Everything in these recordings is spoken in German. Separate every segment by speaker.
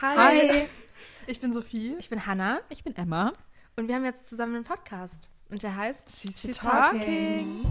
Speaker 1: Hi. Ich bin Sophie.
Speaker 2: Ich bin Hannah.
Speaker 3: Ich bin Emma.
Speaker 2: Und wir haben jetzt zusammen einen Podcast. Und der heißt
Speaker 1: She's Talking.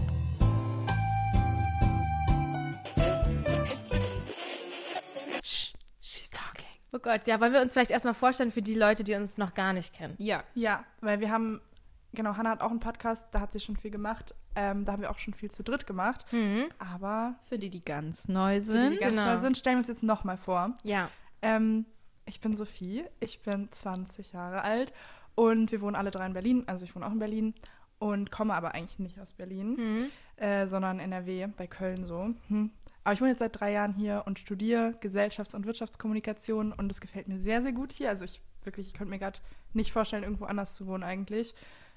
Speaker 2: She's Talking. Oh Gott, ja, wollen wir uns vielleicht erstmal vorstellen für die Leute, die uns noch gar nicht kennen?
Speaker 3: Ja.
Speaker 1: Ja, weil wir haben, genau, Hannah hat auch einen Podcast, da hat sie schon viel gemacht. Da haben wir auch schon viel zu dritt gemacht. Aber
Speaker 3: Für die, die ganz neu
Speaker 1: für die,
Speaker 3: sind.
Speaker 1: die ganz
Speaker 2: Genau.
Speaker 1: neu sind, stellen wir uns jetzt nochmal vor.
Speaker 2: Ja.
Speaker 1: Ich bin Sophie, ich bin 20 Jahre alt und wir wohnen alle drei in Berlin. Also ich wohne auch in Berlin und komme aber eigentlich nicht aus Berlin, sondern NRW, bei Köln so. Aber ich wohne jetzt seit 3 Jahren hier und studiere Gesellschafts- und Wirtschaftskommunikation und es gefällt mir sehr, sehr gut hier. Also ich könnte mir gerade nicht vorstellen, irgendwo anders zu wohnen eigentlich.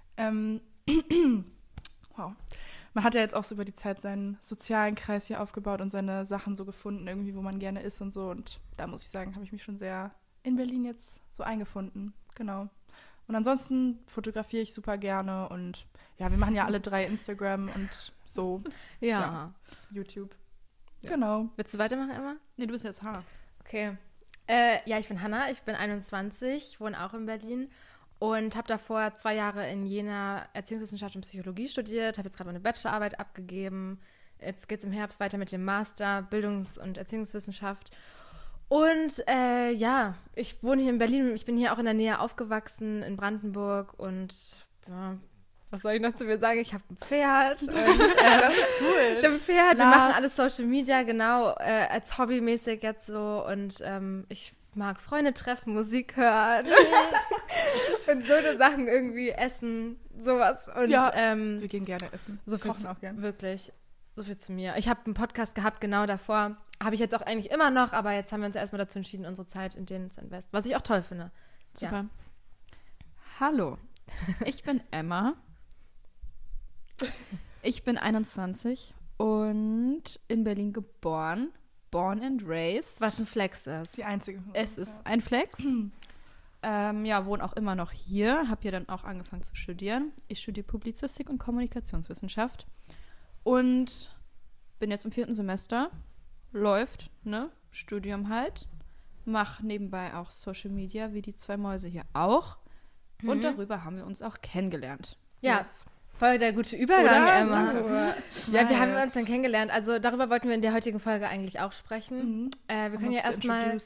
Speaker 1: Wow. Man hat ja jetzt auch so über die Zeit seinen sozialen Kreis hier aufgebaut und seine Sachen so gefunden, irgendwie, wo man gerne ist und so. Und da muss ich sagen, habe ich mich schon sehr in Berlin jetzt so eingefunden. Genau. Und ansonsten fotografiere ich super gerne und ja, wir machen ja alle 3 Instagram und so
Speaker 2: Ja.
Speaker 1: YouTube.
Speaker 3: Ja.
Speaker 1: Genau.
Speaker 2: Willst du weitermachen, Emma?
Speaker 3: Nee, du bist jetzt Hannah.
Speaker 2: Okay. Ja, ich bin Hannah, ich bin 21, wohne auch in Berlin und habe davor 2 Jahre in Jena Erziehungswissenschaft und Psychologie studiert, habe jetzt gerade meine Bachelorarbeit abgegeben. Jetzt geht es im Herbst weiter mit dem Master Bildungs- und Erziehungswissenschaft. Und ja, ich wohne hier in Berlin, ich bin hier auch in der Nähe aufgewachsen, in Brandenburg und ja, was soll ich noch zu mir sagen? Ich habe ein Pferd. Und,
Speaker 1: Das ist cool.
Speaker 2: ich habe ein Pferd, wir
Speaker 1: Lars.
Speaker 2: machen alles Social Media, genau, als hobbymäßig jetzt so und ich mag Freunde treffen, Musik hören und so eine Sachen irgendwie essen, sowas. Und
Speaker 1: Ja, wir gehen gerne essen.
Speaker 2: so viel
Speaker 1: Kochen auch gerne.
Speaker 2: wirklich, so viel zu mir. Ich habe einen Podcast gehabt, genau davor. Habe ich jetzt auch eigentlich immer noch, aber jetzt haben wir uns erstmal dazu entschieden, unsere Zeit in denen zu investen, was ich auch toll finde.
Speaker 3: Super.
Speaker 2: Ja.
Speaker 3: Hallo. Ich bin Emma. Ich bin 21 und in Berlin geboren. Born and raised.
Speaker 2: Was ein Flex ist.
Speaker 1: Die einzige.
Speaker 3: Es ist ein Flex. Ja, wohne auch immer noch hier. Habe hier dann auch angefangen zu studieren. Ich studiere Publizistik und Kommunikationswissenschaft. Und bin jetzt im 4. Semester. Läuft, ne? Studium halt. Mach nebenbei auch Social Media, wie die 2 Mäuse hier auch. Und darüber haben wir uns auch kennengelernt.
Speaker 2: Ja,
Speaker 1: Yes.
Speaker 2: voll der gute Übergang,
Speaker 1: Oder?
Speaker 2: Emma.
Speaker 1: Danke.
Speaker 2: Ja, wir haben
Speaker 1: Nice.
Speaker 2: uns dann kennengelernt. Also darüber wollten wir in der heutigen Folge eigentlich auch sprechen. Wir können ja erstmal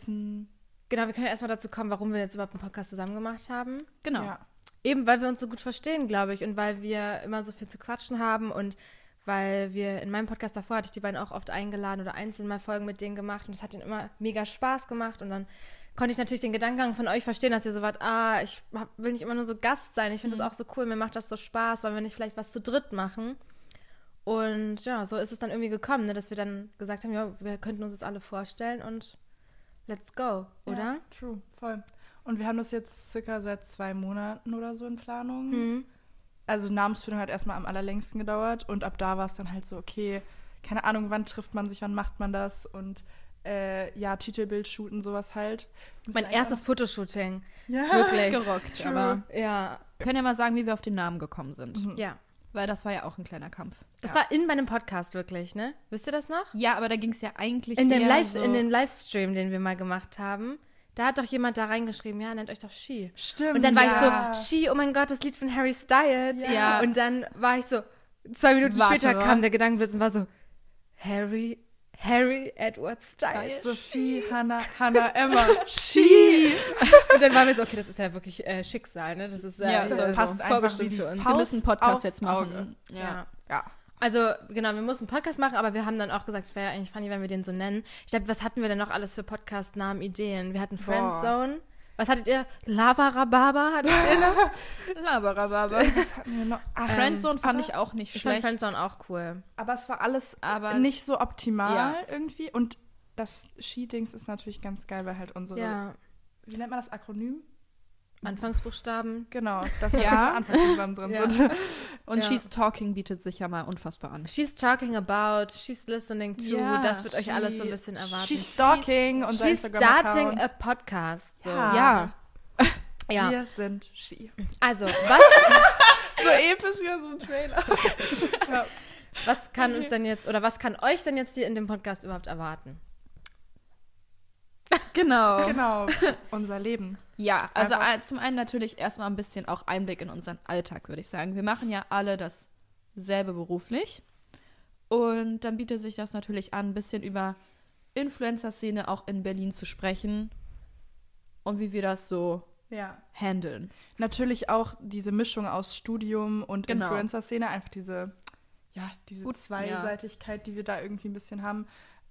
Speaker 2: dazu kommen, warum wir jetzt überhaupt einen Podcast zusammen gemacht haben.
Speaker 3: Genau.
Speaker 1: Ja.
Speaker 2: Eben, weil wir uns so gut verstehen, glaube ich, und weil wir immer so viel zu quatschen haben und weil wir in meinem Podcast davor hatte ich die beiden auch oft eingeladen oder einzeln mal Folgen mit denen gemacht und es hat ihnen immer mega Spaß gemacht und dann konnte ich natürlich den Gedankengang von euch verstehen, dass ihr so wart, will nicht immer nur so Gast sein, ich finde das auch so cool, mir macht das so Spaß, weil wir nicht vielleicht was zu dritt machen. Und ja, so ist es dann irgendwie gekommen, ne, dass wir dann gesagt haben, ja, wir könnten uns das alle vorstellen und let's go, oder?
Speaker 1: Ja, true, voll. Und wir haben das jetzt circa seit 2 Monaten oder so in Planung. Also Namensfindung hat erstmal am allerlängsten gedauert und ab da war es dann halt so, okay, keine Ahnung, wann trifft man sich, wann macht man das und ja, Titelbild shooten, sowas halt.
Speaker 2: Mein erstes Fotoshooting,
Speaker 1: Ja.
Speaker 2: wirklich.
Speaker 3: Gerockt,
Speaker 1: True.
Speaker 3: aber
Speaker 2: Ja,
Speaker 3: wir können ja mal sagen, wie wir auf den Namen gekommen sind.
Speaker 2: ja.
Speaker 3: Weil das war ja auch ein kleiner Kampf.
Speaker 2: Das
Speaker 1: Ja.
Speaker 2: war in meinem Podcast wirklich, ne? Wisst ihr das noch?
Speaker 3: Ja, aber da ging es ja eigentlich
Speaker 2: In dem
Speaker 3: eher
Speaker 2: Livestream, den wir mal gemacht haben, da hat doch jemand da reingeschrieben, ja, nennt euch doch She.
Speaker 1: Stimmt.
Speaker 2: Und dann war
Speaker 1: ja.
Speaker 2: ich so, She, oh mein Gott, das Lied von Harry Styles.
Speaker 1: Ja.
Speaker 2: Und dann war ich so, 2 Minuten
Speaker 3: Warte
Speaker 2: später
Speaker 3: mal.
Speaker 2: kam der Gedankenblitz und war so, Harry Edward Styles.
Speaker 1: Sophie, Hannah, Emma, She.
Speaker 2: Und dann waren wir so, okay, das ist ja wirklich Schicksal, ne? Das ist
Speaker 3: Ja,
Speaker 1: Das
Speaker 3: Also
Speaker 1: passt einfach
Speaker 2: vorbestimmt
Speaker 1: wie die
Speaker 2: für uns.
Speaker 3: wir
Speaker 1: Faust
Speaker 3: müssen einen Podcast
Speaker 1: aufs
Speaker 3: jetzt
Speaker 1: Auge.
Speaker 3: machen.
Speaker 2: Ja.
Speaker 1: Ja.
Speaker 2: Also, genau, wir mussten einen Podcast machen, aber wir haben dann auch gesagt, es wäre ja eigentlich funny, wenn wir den so nennen. Ich glaube, was hatten wir denn noch alles für Podcast-Namen, Ideen? Wir hatten Friendzone. Was hattet ihr? Lava Rhabarber hattet ihr noch?
Speaker 3: Laberababa.
Speaker 1: Was hatten wir noch? Ach,
Speaker 3: Friendzone fand
Speaker 1: aber-
Speaker 3: ich auch nicht
Speaker 2: Ich fand
Speaker 3: schlecht.
Speaker 2: Friendzone auch cool.
Speaker 1: aber es war alles
Speaker 3: Aber-
Speaker 1: nicht so optimal
Speaker 3: Ja.
Speaker 1: irgendwie. Und das She-Dings ist natürlich ganz geil, weil halt unsere,
Speaker 2: Ja,
Speaker 1: wie nennt man das, Akronym?
Speaker 2: Anfangsbuchstaben.
Speaker 1: Genau, dass wir
Speaker 3: Ja.
Speaker 1: Anfangsbuchstaben drin
Speaker 2: Ja.
Speaker 1: sind.
Speaker 3: Und
Speaker 2: Ja.
Speaker 3: She's Talking bietet sich ja mal unfassbar an.
Speaker 2: She's talking about, she's listening to,
Speaker 3: Ja,
Speaker 2: das wird euch alles so ein
Speaker 1: She-
Speaker 2: bisschen erwarten.
Speaker 1: She's stalking, unser
Speaker 2: She's starting
Speaker 1: Instagram-Account.
Speaker 2: a podcast. So.
Speaker 1: Ja.
Speaker 2: Ja.
Speaker 1: Wir sind She.
Speaker 2: Also, was,
Speaker 1: So episch wie so ein Trailer. Ja.
Speaker 2: was kann uns denn jetzt, oder was kann euch denn jetzt hier in dem Podcast überhaupt erwarten?
Speaker 3: Genau.
Speaker 1: Genau, unser Leben.
Speaker 3: Ja, also
Speaker 1: Einfach-
Speaker 3: zum einen natürlich erstmal ein bisschen auch Einblick in unseren Alltag, würde ich sagen. Wir machen ja alle dasselbe beruflich. Und dann bietet sich das natürlich an, ein bisschen über Influencer-Szene auch in Berlin zu sprechen und wie wir das so
Speaker 1: Ja.
Speaker 3: handeln.
Speaker 1: Natürlich auch diese Mischung aus Studium und
Speaker 3: Genau.
Speaker 1: Influencer-Szene, einfach diese
Speaker 3: Gut,
Speaker 1: Zweiseitigkeit, die wir da irgendwie ein bisschen haben.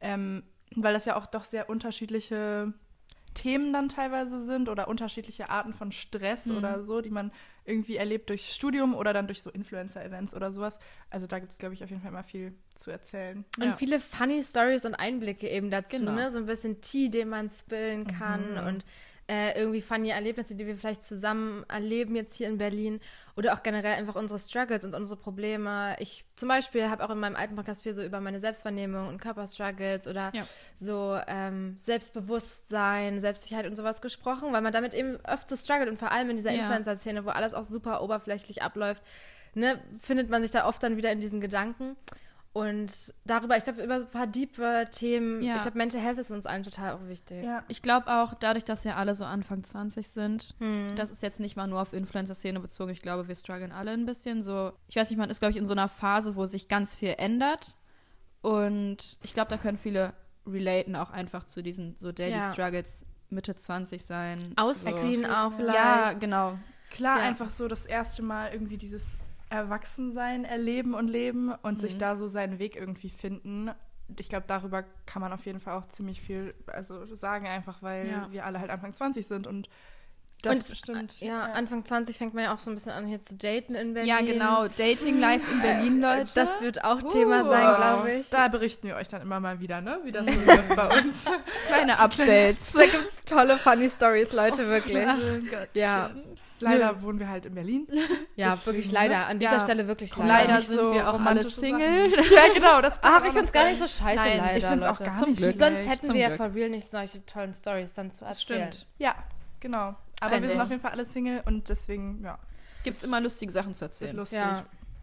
Speaker 1: Weil das ja auch doch sehr unterschiedliche Themen dann teilweise sind oder unterschiedliche Arten von Stress oder so, die man irgendwie erlebt durch Studium oder dann durch so Influencer-Events oder sowas. Also da gibt es, glaube ich, auf jeden Fall immer viel zu erzählen.
Speaker 2: Und viele funny Stories und Einblicke eben dazu,
Speaker 3: Genau.
Speaker 2: ne? So ein bisschen Tee, den man spillen kann und irgendwie funny Erlebnisse, die wir vielleicht zusammen erleben jetzt hier in Berlin oder auch generell einfach unsere Struggles und unsere Probleme. Ich zum Beispiel habe auch in meinem alten Podcast viel so über meine Selbstwahrnehmung und Körperstruggles oder so Selbstbewusstsein, Selbstsicherheit und sowas gesprochen, weil man damit eben oft so struggelt und vor allem in dieser Influencer-Szene, wo alles auch super oberflächlich abläuft, ne, findet man sich da oft dann wieder in diesen Gedanken. Und darüber, ich glaube, über so ein paar diepe Themen, ich glaube, Mental Health ist uns allen total auch wichtig.
Speaker 1: Ja.
Speaker 3: Ich glaube auch, dadurch, dass ja alle so Anfang 20 sind, das ist jetzt nicht mal nur auf Influencer-Szene bezogen, ich glaube, wir strugglen alle ein bisschen so. Ich weiß nicht, man ist, glaube ich, in so einer Phase, wo sich ganz viel ändert und ich glaube, da können viele relaten auch einfach zu diesen so Daily Struggles, Mitte 20 sein.
Speaker 2: Ausziehen
Speaker 1: so.
Speaker 2: auch vielleicht.
Speaker 3: Ja, genau.
Speaker 1: Klar, einfach so das erste Mal irgendwie dieses Erwachsensein erleben und leben und sich da so seinen Weg irgendwie finden. Ich glaube, darüber kann man auf jeden Fall auch ziemlich viel sagen, einfach weil wir alle halt Anfang 20 sind und das bestimmt.
Speaker 2: Anfang 20 fängt man ja auch so ein bisschen an, hier zu daten in Berlin.
Speaker 3: Ja, genau. Dating Life in Berlin, Leute.
Speaker 2: Das wird auch Thema sein, glaube ich.
Speaker 1: Da berichten wir euch dann immer mal wieder, ne? Wie das so wird bei uns.
Speaker 3: Kleine Updates.
Speaker 2: Da gibt es tolle, funny Stories, Leute, wirklich. Ja.
Speaker 1: Leider wohnen wir halt in Berlin.
Speaker 2: Ja,
Speaker 1: Deswegen,
Speaker 2: wirklich leider.
Speaker 1: ne?
Speaker 2: An dieser Stelle wirklich leider.
Speaker 3: Leider
Speaker 1: nicht
Speaker 3: sind
Speaker 1: so
Speaker 3: wir auch alle
Speaker 1: romantische
Speaker 3: Single.
Speaker 1: Ja, genau. Das
Speaker 2: Ach, ich find's gar nicht so scheiße,
Speaker 3: Nein,
Speaker 2: leider,
Speaker 1: ich find's auch
Speaker 2: Leute.
Speaker 1: gar
Speaker 3: Zum
Speaker 1: nicht
Speaker 3: Glück.
Speaker 1: schlecht.
Speaker 2: Sonst hätten
Speaker 3: Zum
Speaker 2: wir ja
Speaker 3: Glück.
Speaker 2: for real nicht solche tollen Stories dann zu erzählen.
Speaker 3: Stimmt.
Speaker 1: Ja, genau. Aber
Speaker 2: Also
Speaker 1: wir sind
Speaker 2: ich-
Speaker 1: auf jeden Fall alle Single und deswegen,
Speaker 3: Gibt's immer lustige Sachen zu
Speaker 1: wird
Speaker 3: erzählen.
Speaker 1: lustig.
Speaker 2: Ja.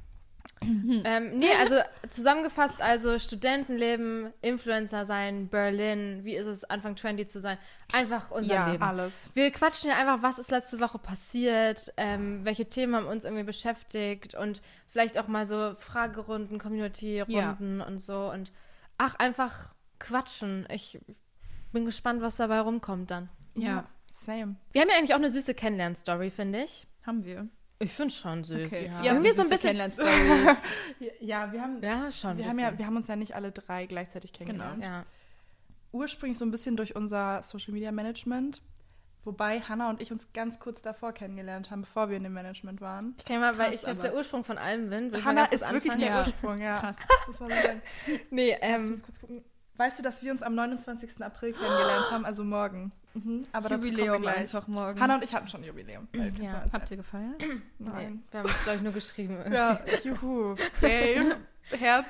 Speaker 2: Nee, also zusammengefasst, also Studentenleben, Influencer sein, Berlin, wie ist es, Anfang 20 zu sein? Einfach unser Leben.
Speaker 1: Alles.
Speaker 2: Wir quatschen ja einfach, was ist letzte Woche passiert, welche Themen haben uns irgendwie beschäftigt und vielleicht auch mal so Fragerunden, Community-Runden und so und einfach quatschen. Ich bin gespannt, was dabei rumkommt dann.
Speaker 3: Ja,
Speaker 1: Same.
Speaker 2: Wir haben ja eigentlich auch eine süße Kennenlern-Story, finde ich.
Speaker 3: haben wir.
Speaker 2: Ich finde es schon süß.
Speaker 3: Okay.
Speaker 1: Ja.
Speaker 3: Ja,
Speaker 2: Irgendwie so ein bisschen-
Speaker 3: Kennenlernstory.
Speaker 1: Ja, wir haben,
Speaker 2: Ja, schon.
Speaker 1: wir haben uns ja nicht alle drei gleichzeitig kennengelernt.
Speaker 2: Ja.
Speaker 1: Ursprünglich so ein bisschen durch unser Social Media Management, wobei Hannah und ich uns ganz kurz davor kennengelernt haben, bevor wir in dem Management waren.
Speaker 2: Ich kann mal, weil
Speaker 3: Krass,
Speaker 2: ich jetzt
Speaker 3: aber-
Speaker 2: der Ursprung von allem bin. will ich mal
Speaker 1: Hannah
Speaker 2: ganz kurz
Speaker 1: ist wirklich
Speaker 2: anfangen.
Speaker 1: der
Speaker 3: Ja.
Speaker 1: Ursprung, ja.
Speaker 3: Krass.
Speaker 1: Das muss man so sagen.
Speaker 2: Nee,
Speaker 1: Ich muss kurz gucken. Weißt du, dass wir uns am 29. April kennengelernt haben, also morgen? Aber dazu kommen wir
Speaker 3: Jubiläum
Speaker 1: gleich.
Speaker 3: einfach morgen.
Speaker 1: Hannah und ich hatten schon Jubiläum.
Speaker 2: Ja.
Speaker 3: Habt ihr gefeiert?
Speaker 1: Nein.
Speaker 2: wir haben es, glaube ich, nur geschrieben.
Speaker 1: Ja, juhu. Babe. Herz.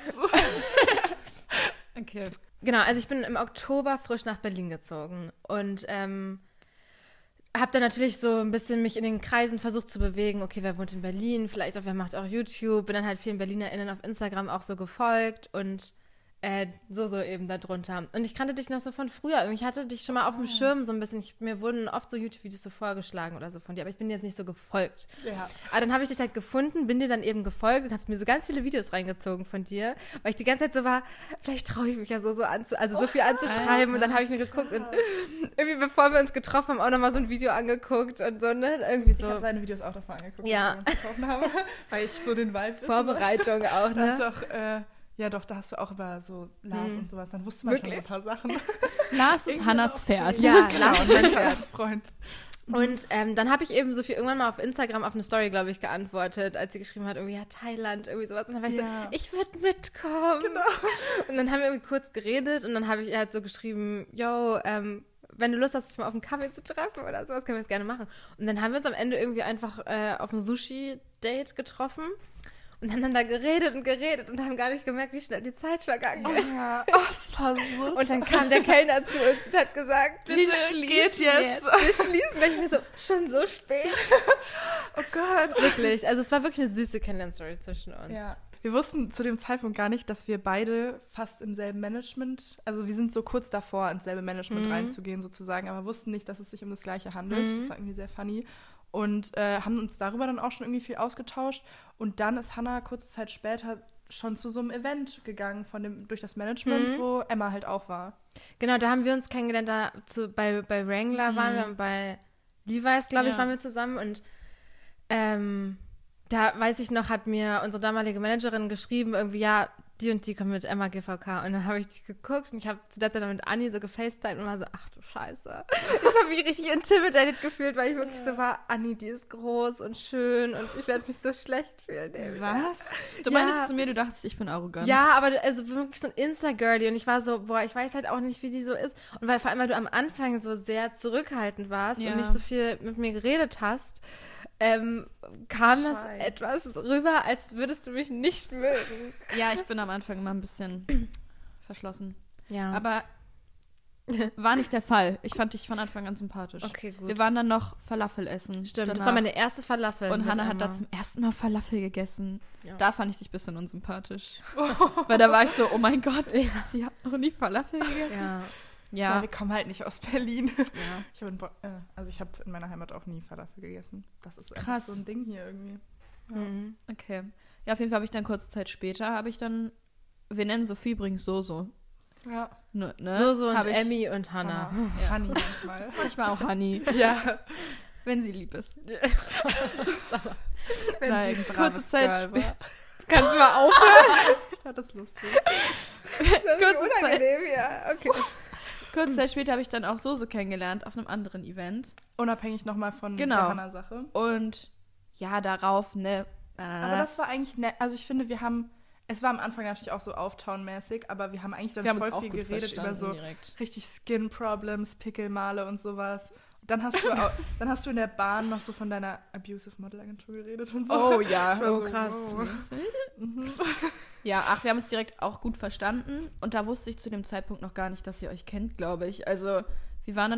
Speaker 3: Okay.
Speaker 2: Genau, also ich bin im Oktober frisch nach Berlin gezogen und habe dann natürlich so ein bisschen mich in den Kreisen versucht zu bewegen. Okay, wer wohnt in Berlin? Vielleicht auch, wer macht auch YouTube? Bin dann halt vielen BerlinerInnen auf Instagram auch so gefolgt und so eben da drunter. Und ich kannte dich noch so von früher. Ich hatte dich schon mal auf dem Schirm so ein bisschen. Mir wurden oft so YouTube-Videos so vorgeschlagen oder so von dir, aber ich bin dir jetzt nicht so gefolgt.
Speaker 1: Ja.
Speaker 2: Aber dann habe ich dich halt gefunden, bin dir dann eben gefolgt und habe mir so ganz viele Videos reingezogen von dir, weil ich die ganze Zeit so war, vielleicht traue ich mich ja so so viel anzuschreiben.
Speaker 3: Alter.
Speaker 2: Und dann habe ich mir geguckt und irgendwie, bevor wir uns getroffen haben, auch nochmal so ein Video angeguckt und so, ne? Irgendwie
Speaker 1: Ich habe
Speaker 2: so
Speaker 1: deine Videos auch davon angeguckt,
Speaker 2: Ja.
Speaker 1: als wir uns getroffen haben, weil ich so den Vibe wissen
Speaker 2: Vorbereitung auch,
Speaker 1: wollte. Da hast
Speaker 2: ne?
Speaker 1: du auch, ja doch, da hast du auch über so Lars und sowas, dann wusste man schon so
Speaker 2: Wirklich?
Speaker 1: ein paar Sachen.
Speaker 3: Lars ist Hannas Pferd.
Speaker 2: Ja, Lars ist mein
Speaker 1: Lars
Speaker 2: Pferd.
Speaker 1: ist Freund.
Speaker 2: Und dann habe ich eben so viel irgendwann mal auf Instagram auf eine Story, glaube ich, geantwortet, als sie geschrieben hat, irgendwie, ja, Thailand, irgendwie sowas. Und dann war ich
Speaker 1: Ja.
Speaker 2: so, ich würde mitkommen. Genau. Und dann haben wir irgendwie kurz geredet und dann habe ich ihr halt so geschrieben, yo, wenn du Lust hast, dich mal auf einen Kaffee zu treffen oder sowas, können wir das gerne machen. Und dann haben wir uns am Ende irgendwie einfach auf ein Sushi-Date getroffen und haben dann da geredet und haben gar nicht gemerkt, wie schnell die Zeit vergangen ist.
Speaker 1: Ja, das war so.
Speaker 2: Und dann kam der Kellner zu uns und hat gesagt,
Speaker 1: Bitte geht jetzt.
Speaker 2: wir schließen. Und ich mir so, schon so spät.
Speaker 1: Oh Gott.
Speaker 2: Wirklich, also es war wirklich eine süße Kennenlern-Story zwischen uns.
Speaker 1: Ja, wir wussten zu dem Zeitpunkt gar nicht, dass wir beide fast im selben Management, also wir sind so kurz davor, ins selbe Management reinzugehen sozusagen, aber wussten nicht, dass es sich um das Gleiche handelt. Das war irgendwie sehr funny. Und haben uns darüber dann auch schon irgendwie viel ausgetauscht. Und dann ist Hannah kurze Zeit später schon zu so einem Event gegangen durch das Management, wo Emma halt auch war.
Speaker 2: Genau, da haben wir uns kennengelernt, bei Wrangler waren wir und bei Levi's, glaube ich, waren wir zusammen. Und da weiß ich noch, hat mir unsere damalige Managerin geschrieben, irgendwie, ja, die und die kommen mit Emma GVK. Und dann habe ich die geguckt und ich habe zu der Zeit mit Anni so gefacetimed und war so, ach du Scheiße. Ich habe mich richtig intimidated gefühlt, weil ich wirklich so war, Anni, die ist groß und schön und ich werde mich so schlecht fühlen.
Speaker 3: Was? Du meintest zu mir, du dachtest, ich bin arrogant.
Speaker 2: Ja, aber also wirklich so ein Insta-Girlie und ich war so, boah, ich weiß halt auch nicht, wie die so ist. Und vor allem, weil du am Anfang so sehr zurückhaltend warst und nicht so viel mit mir geredet hast, kam das etwas rüber, als würdest du mich nicht mögen.
Speaker 3: Ja, ich bin am Anfang immer ein bisschen verschlossen.
Speaker 2: Ja.
Speaker 3: Aber war nicht der Fall. Ich fand dich von Anfang an sympathisch.
Speaker 2: Okay, gut.
Speaker 3: Wir waren dann noch Falafel essen.
Speaker 2: Stimmt,
Speaker 3: danach.
Speaker 2: das war meine erste Falafel.
Speaker 3: Und Hannah hat da zum ersten Mal Falafel gegessen. Ja. Da fand ich dich ein bisschen unsympathisch. Weil da war ich so, oh mein Gott, sie hat noch nie Falafel gegessen.
Speaker 1: Ja, wir kommen halt nicht aus Berlin. Ja. Ich habe in meiner Heimat auch nie Falafel gegessen. Das ist einfach so ein Ding hier irgendwie. Ja.
Speaker 3: Okay. Ja, auf jeden Fall habe ich dann kurze Zeit später, wir nennen Sophie übrigens Soso.
Speaker 1: Ja.
Speaker 2: Ne? Soso und Emmy und Hannah.
Speaker 1: Ja. Hanni manchmal.
Speaker 3: Manchmal auch Hanni.
Speaker 1: Ja.
Speaker 3: Wenn sie lieb ist.
Speaker 1: Wenn
Speaker 3: Nein,
Speaker 1: sie ein
Speaker 3: kurze Zeit später.
Speaker 2: Kannst du mal aufhören?
Speaker 1: Ich fand das lustig.
Speaker 3: Kurze Zeit später habe ich dann auch Soso kennengelernt auf einem anderen Event.
Speaker 1: Unabhängig nochmal von der Hannah-Sache.
Speaker 3: Und ja, darauf,
Speaker 1: Aber das war eigentlich nett. Also ich finde, es war am Anfang natürlich auch so auftauen-mäßig, aber wir haben eigentlich dann voll viel geredet über so richtig Skin-Problems, Pickelmale und sowas. Und dann hast du in der Bahn noch so von deiner Abusive Model-Agentur geredet und so.
Speaker 3: Oh ja,
Speaker 2: krass.
Speaker 3: Ja, wir haben es direkt auch gut verstanden und da wusste ich zu dem Zeitpunkt noch gar nicht, dass ihr euch kennt, glaube ich. Also wir waren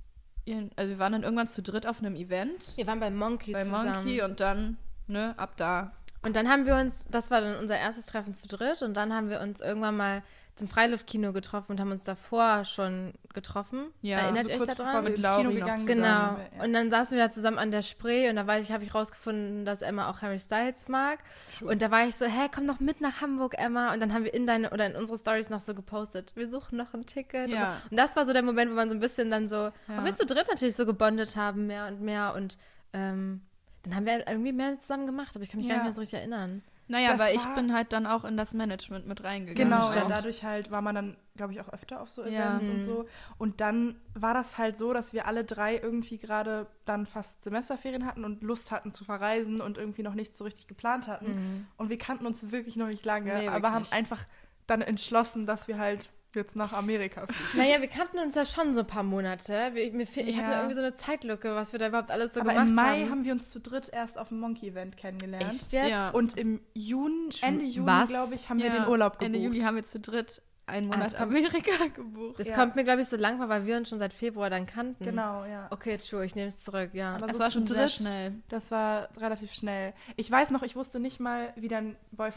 Speaker 3: dann irgendwann zu dritt auf einem Event.
Speaker 2: Wir waren bei Monkey zusammen.
Speaker 3: Und dann, ab da.
Speaker 2: Und dann das war dann unser erstes Treffen zu dritt und dann haben wir uns irgendwann mal zum Freiluftkino getroffen und haben uns davor schon getroffen.
Speaker 3: Ja,
Speaker 2: erinnert ihr euch daran?
Speaker 1: Bevor wir ins Kino gegangen sind.
Speaker 2: Genau. Und dann saßen wir da zusammen an der Spree und da habe ich rausgefunden, dass Emma auch Harry Styles mag. Sure. Und da war ich so, komm doch mit nach Hamburg, Emma. Und dann haben wir in unsere Stories noch so gepostet, wir suchen noch ein Ticket.
Speaker 3: Ja.
Speaker 2: Und das war so der Moment, wo man so ein bisschen dann so, auch wir zu dritt natürlich so gebondet haben, mehr und mehr. Und dann haben wir irgendwie mehr zusammen gemacht, aber ich kann mich gar nicht mehr so richtig erinnern.
Speaker 3: Naja, weil ich bin halt dann auch in das Management mit reingegangen.
Speaker 1: Genau, ja, dadurch halt war man dann, glaube ich, auch öfter auf so Events und so. Und dann war das halt so, dass wir alle drei irgendwie gerade dann fast Semesterferien hatten und Lust hatten zu verreisen und irgendwie noch nichts so richtig geplant hatten. Und wir kannten uns wirklich noch nicht lange, aber haben einfach dann entschlossen, dass wir halt jetzt nach Amerika fliegen.
Speaker 2: Naja, wir kannten uns ja schon so ein paar Monate. Ich habe ja irgendwie so eine Zeitlücke, was wir da überhaupt alles so gemacht haben.
Speaker 1: Aber im Mai haben wir uns zu dritt erst auf dem Monkey-Event kennengelernt.
Speaker 2: Echt jetzt?
Speaker 1: Ja. Und im Ende Juni, glaube ich, haben wir den Urlaub gebucht.
Speaker 3: Ende Juli haben wir zu dritt einen Monat Amerika gebucht.
Speaker 2: Das kommt mir, glaube ich, so lang vor, weil wir uns schon seit Februar dann kannten.
Speaker 1: Genau, ja.
Speaker 2: Okay, true, ich nehme es zurück, ja.
Speaker 1: Aber
Speaker 3: das war schon sehr schnell.
Speaker 1: Das war relativ schnell. Ich weiß noch, ich wusste nicht mal, wie dein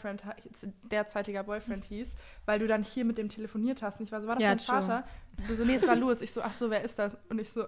Speaker 1: derzeitiger Boyfriend hieß, weil du dann hier mit dem telefoniert hast. Und ich war so, war das dein Vater? Du so, nee, es war Louis. Ich so, ach so, wer ist das? Und ich so,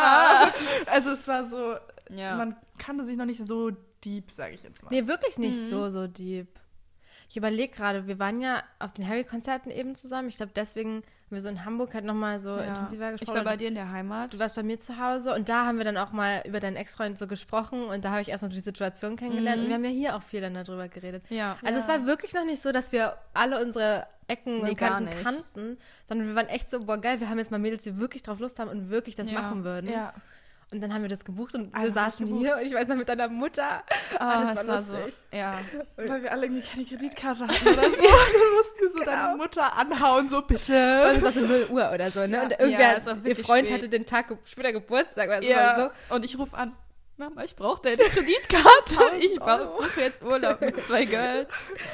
Speaker 1: Also es war so, man kannte sich noch nicht so deep, sage ich jetzt mal.
Speaker 2: Nee, wirklich nicht so deep. Ich überlege gerade, wir waren ja auf den Harry-Konzerten eben zusammen. Ich glaube, deswegen haben wir so in Hamburg halt nochmal so intensiver gesprochen.
Speaker 3: Ich war bei dir in der Heimat.
Speaker 2: Du warst bei mir zu Hause und da haben wir dann auch mal über deinen Ex-Freund so gesprochen und da habe ich erstmal die Situation kennengelernt und wir haben ja hier auch viel dann darüber geredet.
Speaker 3: Ja.
Speaker 2: Also es war wirklich noch nicht so, dass wir alle unsere Ecken und Kanten kannten, sondern wir waren echt so, boah geil, wir haben jetzt mal Mädels, die wirklich drauf Lust haben und wirklich das machen würden.
Speaker 1: Ja.
Speaker 2: Und dann haben wir das gebucht und wir saßen hier und ich weiß noch mit deiner Mutter. Das war lustig.
Speaker 3: So, ja.
Speaker 1: Weil wir alle irgendwie keine Kreditkarte hatten oder so. Dann mussten wir so deine Mutter anhauen, so bitte.
Speaker 2: Und es war so 0 Uhr oder so, ne?
Speaker 1: Ja.
Speaker 2: Und irgendwer, ihr Freund hatte den Tag später Geburtstag oder so.
Speaker 3: Ja. So. Und ich rufe an, Mama, ich brauche deine Kreditkarte. Ich brauche jetzt Urlaub mit 2 Girls.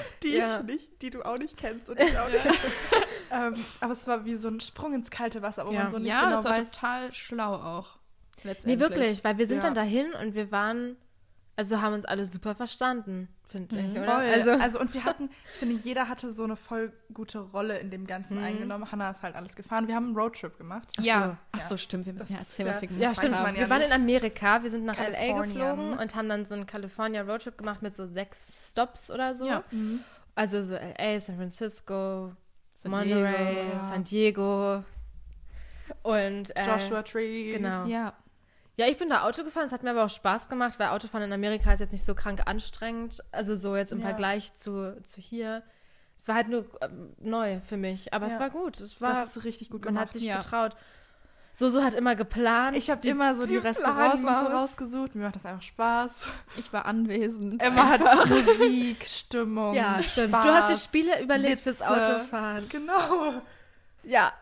Speaker 1: Die du auch nicht kennst und ich auch nicht. Aber es war wie so ein Sprung ins kalte Wasser, wo man so nicht genau weiß.
Speaker 3: Ja, das war total schlau auch.
Speaker 2: Nee, wirklich, weil wir sind dann dahin und wir waren Also haben uns alle super verstanden, finde ich, oder?
Speaker 1: Voll. Also und wir hatten, ich finde, jeder hatte so eine voll gute Rolle in dem Ganzen eingenommen. Hannah ist halt alles gefahren. Wir haben einen Roadtrip gemacht.
Speaker 3: Ach so, stimmt. Wir müssen ja erzählen, was wir gemacht
Speaker 2: Ja,
Speaker 3: haben.
Speaker 2: stimmt.
Speaker 1: man ja
Speaker 2: Wir waren
Speaker 1: nicht.
Speaker 2: in Amerika, wir sind nach LA
Speaker 1: Kalifornien.
Speaker 2: geflogen und haben dann so einen California Roadtrip gemacht mit so 6 Stops oder so.
Speaker 3: Ja.
Speaker 2: Also so LA, San Francisco,
Speaker 3: San
Speaker 2: Monterey,
Speaker 3: Diego.
Speaker 2: San Diego und
Speaker 1: Joshua Tree.
Speaker 2: Genau.
Speaker 3: Ja.
Speaker 2: Ja, ich bin da Auto gefahren, es hat mir aber auch Spaß gemacht, weil Autofahren in Amerika ist jetzt nicht so krank anstrengend, also so jetzt im
Speaker 1: Ja.
Speaker 2: Vergleich zu hier. Es war halt nur neu für mich, aber es
Speaker 1: Ja.
Speaker 2: war gut. Es war,
Speaker 1: Das ist richtig gut
Speaker 2: man
Speaker 1: gemacht.
Speaker 2: hat sich
Speaker 3: Ja.
Speaker 2: getraut. So hat immer geplant.
Speaker 1: Ich habe immer so die Restaurants und so
Speaker 2: Planmaus.
Speaker 1: rausgesucht. Mir macht das einfach Spaß.
Speaker 3: Ich war anwesend.
Speaker 1: Emma hat Musik, Stimmung,
Speaker 2: Ja, stimmt.
Speaker 1: Spaß,
Speaker 2: Du hast dir Spiele überlegt
Speaker 1: Witze.
Speaker 2: fürs Autofahren.
Speaker 1: Genau.
Speaker 2: Ja.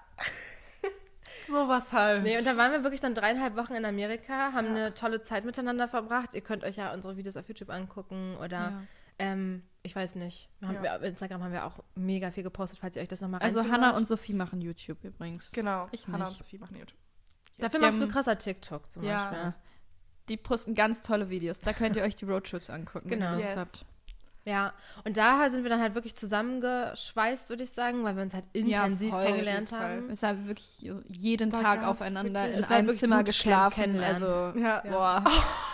Speaker 1: Sowas halt.
Speaker 2: Nee, und da waren wir wirklich dann 3,5 Wochen in Amerika, haben eine tolle Zeit miteinander verbracht. Ihr könnt euch ja unsere Videos auf YouTube angucken oder ich weiß nicht. Auf Instagram haben wir auch mega viel gepostet, falls ihr euch das nochmal reinziehen
Speaker 3: Also Hannah
Speaker 2: wollt.
Speaker 3: und Sophie machen YouTube übrigens.
Speaker 1: Genau.
Speaker 3: Ich
Speaker 1: Hannah
Speaker 3: nicht.
Speaker 1: und Sophie machen YouTube.
Speaker 2: Dafür
Speaker 3: Die
Speaker 2: machst du
Speaker 3: haben-
Speaker 2: krasser TikTok zum
Speaker 1: Ja.
Speaker 2: Beispiel.
Speaker 3: Ja. Die posten ganz tolle Videos. Da könnt ihr euch die Roadtrips angucken,
Speaker 2: Genau.
Speaker 3: wenn ihr Lust
Speaker 1: Yes.
Speaker 3: habt.
Speaker 2: Ja, und da sind wir dann halt wirklich zusammengeschweißt, würde ich sagen, weil wir uns halt intensiv
Speaker 3: voll,
Speaker 2: kennengelernt
Speaker 1: auf jeden
Speaker 2: haben.
Speaker 3: Es haben wirklich jeden
Speaker 1: War
Speaker 3: Tag
Speaker 1: krass,
Speaker 3: aufeinander
Speaker 1: wirklich.
Speaker 3: in
Speaker 2: Es war
Speaker 3: einem
Speaker 2: wirklich
Speaker 3: Zimmer
Speaker 2: Bootcamp
Speaker 3: geschlafen.
Speaker 2: kennenlernen.
Speaker 3: Also,
Speaker 1: Ja.
Speaker 3: boah.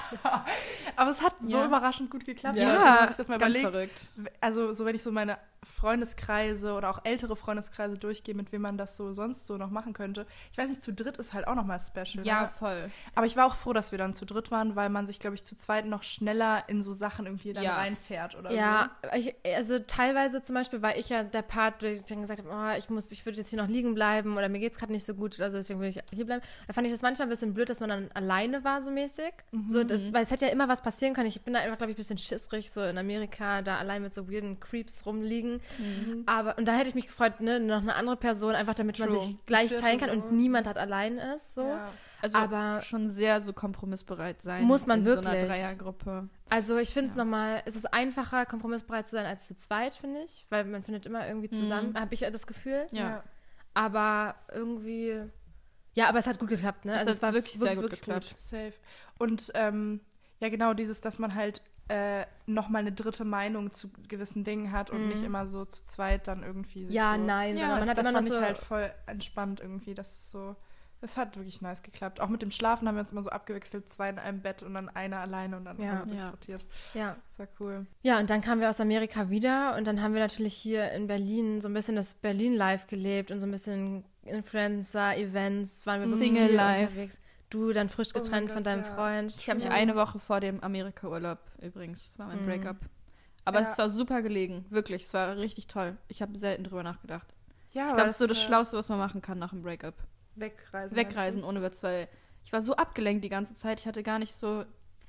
Speaker 1: Aber es hat so
Speaker 3: Ja.
Speaker 1: überraschend gut geklappt.
Speaker 3: Ja,
Speaker 1: Leute, wenn man sich das mal
Speaker 3: ganz
Speaker 1: überlegt.
Speaker 3: verrückt.
Speaker 1: Also so wenn ich so meine Freundeskreise oder auch ältere Freundeskreise durchgehe, mit wem man das so sonst so noch machen könnte. Ich weiß nicht, zu dritt ist halt auch nochmal special.
Speaker 3: Ja,
Speaker 1: Ne?
Speaker 3: voll.
Speaker 1: Aber ich war auch froh, dass wir dann zu dritt waren, weil man sich, glaube ich, zu zweit noch schneller in so Sachen irgendwie dann
Speaker 3: Ja.
Speaker 1: reinfährt oder
Speaker 2: Ja, also teilweise zum Beispiel war ich ja der Part, wo ich dann gesagt habe, oh, ich würde jetzt hier noch liegen bleiben oder mir geht's gerade nicht so gut, also deswegen will ich hier bleiben. Da fand ich das manchmal ein bisschen blöd, dass man dann alleine war so mäßig. So, weil es hätte ja immer was passieren können. Ich bin da einfach, glaube ich, ein bisschen schissrig, so in Amerika, da allein mit so weirden Creeps rumliegen. Und da hätte ich mich gefreut, ne, noch eine andere Person, einfach damit man
Speaker 1: True.
Speaker 2: sich gleich
Speaker 1: Vierte
Speaker 2: teilen kann
Speaker 1: so.
Speaker 2: und niemand hat allein ist. So.
Speaker 1: Ja.
Speaker 3: Also
Speaker 2: Aber-
Speaker 3: schon sehr so kompromissbereit sein.
Speaker 2: Muss man
Speaker 3: in so einer
Speaker 2: wirklich.
Speaker 3: Dreiergruppe.
Speaker 2: Also ich finde es nochmal, es ist einfacher, kompromissbereit zu sein als zu zweit, finde ich, weil man findet immer irgendwie zusammen, habe ich ja das Gefühl.
Speaker 3: Ja.
Speaker 2: Aber irgendwie, ja, aber es hat gut geklappt, ne?
Speaker 3: Es hat wirklich sehr gut geklappt.
Speaker 1: Safe. Und ja, genau dieses, dass man halt nochmal eine dritte Meinung zu gewissen Dingen hat und nicht immer so zu zweit dann irgendwie sich
Speaker 2: Ja,
Speaker 1: so...
Speaker 2: nein,
Speaker 3: Ja,
Speaker 2: sondern man hat
Speaker 1: das
Speaker 2: immer noch
Speaker 1: fand
Speaker 2: so,
Speaker 1: ich halt voll entspannt irgendwie, das ist so... Es hat wirklich nice geklappt. Auch mit dem Schlafen haben wir uns immer so abgewechselt, 2 in einem Bett und dann einer alleine und dann
Speaker 2: Ja.
Speaker 1: haben wir
Speaker 3: Ja.
Speaker 1: rotiert.
Speaker 2: ja.
Speaker 1: Das war cool.
Speaker 2: Ja, und dann kamen wir aus Amerika wieder und dann haben wir natürlich hier in Berlin so ein bisschen das Berlin-Life gelebt und so ein bisschen Influencer-Events, waren wir wirklich
Speaker 3: Single
Speaker 2: viel
Speaker 3: Life.
Speaker 2: unterwegs. Du dann frisch
Speaker 1: Oh mein
Speaker 2: getrennt
Speaker 1: Gott,
Speaker 2: von deinem
Speaker 1: ja.
Speaker 2: Freund.
Speaker 3: Ich habe mich eine Woche vor dem Amerika-Urlaub übrigens. Das war mein Breakup. Aber
Speaker 1: Ja.
Speaker 3: es war super gelegen. Wirklich. Es war richtig toll. Ich habe selten drüber nachgedacht.
Speaker 1: Ja,
Speaker 3: Ich glaube, das ist so das Schlauste, was man machen kann nach einem Breakup.
Speaker 1: Wegreisen.
Speaker 3: Wegreisen ohne Witz, weil ich war so abgelenkt die ganze Zeit. Ich hatte gar nicht so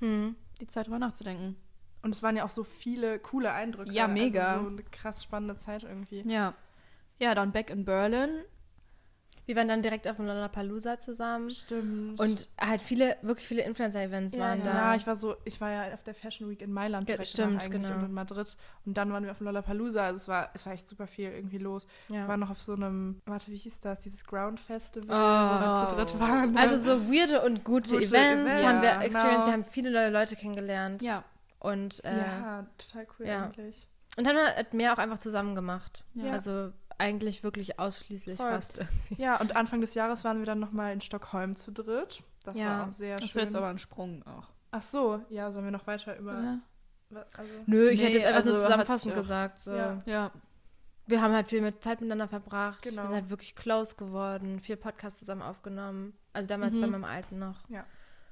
Speaker 3: die Zeit, drüber nachzudenken.
Speaker 1: Und es waren ja auch so viele coole Eindrücke.
Speaker 3: Ja, mega.
Speaker 1: Also so eine krass spannende Zeit irgendwie.
Speaker 3: Ja. Ja, dann back in Berlin.
Speaker 2: Wir waren dann direkt auf dem Lollapalooza zusammen.
Speaker 1: Stimmt.
Speaker 2: Und halt wirklich viele Influencer-Events waren da.
Speaker 1: Ja, ich war ja auf der Fashion Week in Mailand
Speaker 2: Ja,
Speaker 1: direkt
Speaker 2: stimmt,
Speaker 1: danach eigentlich
Speaker 2: genau.
Speaker 1: und in Madrid. Und dann waren wir auf dem Lollapalooza. Also es war echt super viel irgendwie los.
Speaker 2: Ja.
Speaker 1: Wir waren noch auf so einem, warte, wie hieß das? Dieses Ground Festival,
Speaker 2: Oh.
Speaker 1: wo wir zu dritt waren.
Speaker 2: Also so weirde und gute
Speaker 1: Gute
Speaker 2: Events
Speaker 1: Events,
Speaker 2: haben wir
Speaker 1: ja,
Speaker 2: experienced.
Speaker 1: genau.
Speaker 2: Wir haben viele neue Leute kennengelernt.
Speaker 3: Ja.
Speaker 2: Und,
Speaker 1: ja, total cool
Speaker 2: ja.
Speaker 1: eigentlich.
Speaker 2: und dann hat mehr auch einfach zusammen gemacht.
Speaker 1: Ja.
Speaker 2: Also eigentlich wirklich ausschließlich
Speaker 1: Voll.
Speaker 2: fast irgendwie.
Speaker 1: Ja, und Anfang des Jahres waren wir dann nochmal in Stockholm zu dritt. Das
Speaker 2: Ja.
Speaker 1: war auch sehr
Speaker 3: Das
Speaker 1: schön.
Speaker 3: wird jetzt aber ein Sprung auch.
Speaker 1: Ach so, ja, sollen wir noch weiter über...
Speaker 3: Oder?
Speaker 1: Also,
Speaker 2: Nö, ich
Speaker 3: Nee,
Speaker 2: hätte jetzt einfach
Speaker 3: also
Speaker 2: nur
Speaker 3: hat
Speaker 2: zusammenfassend
Speaker 3: sich auch-
Speaker 2: gesagt. So.
Speaker 1: Ja.
Speaker 3: Ja.
Speaker 2: Wir haben halt viel mit Zeit miteinander verbracht.
Speaker 1: Genau.
Speaker 2: Wir sind halt wirklich close geworden. 4 Podcasts zusammen aufgenommen. Also damals bei meinem alten noch.
Speaker 1: Ja.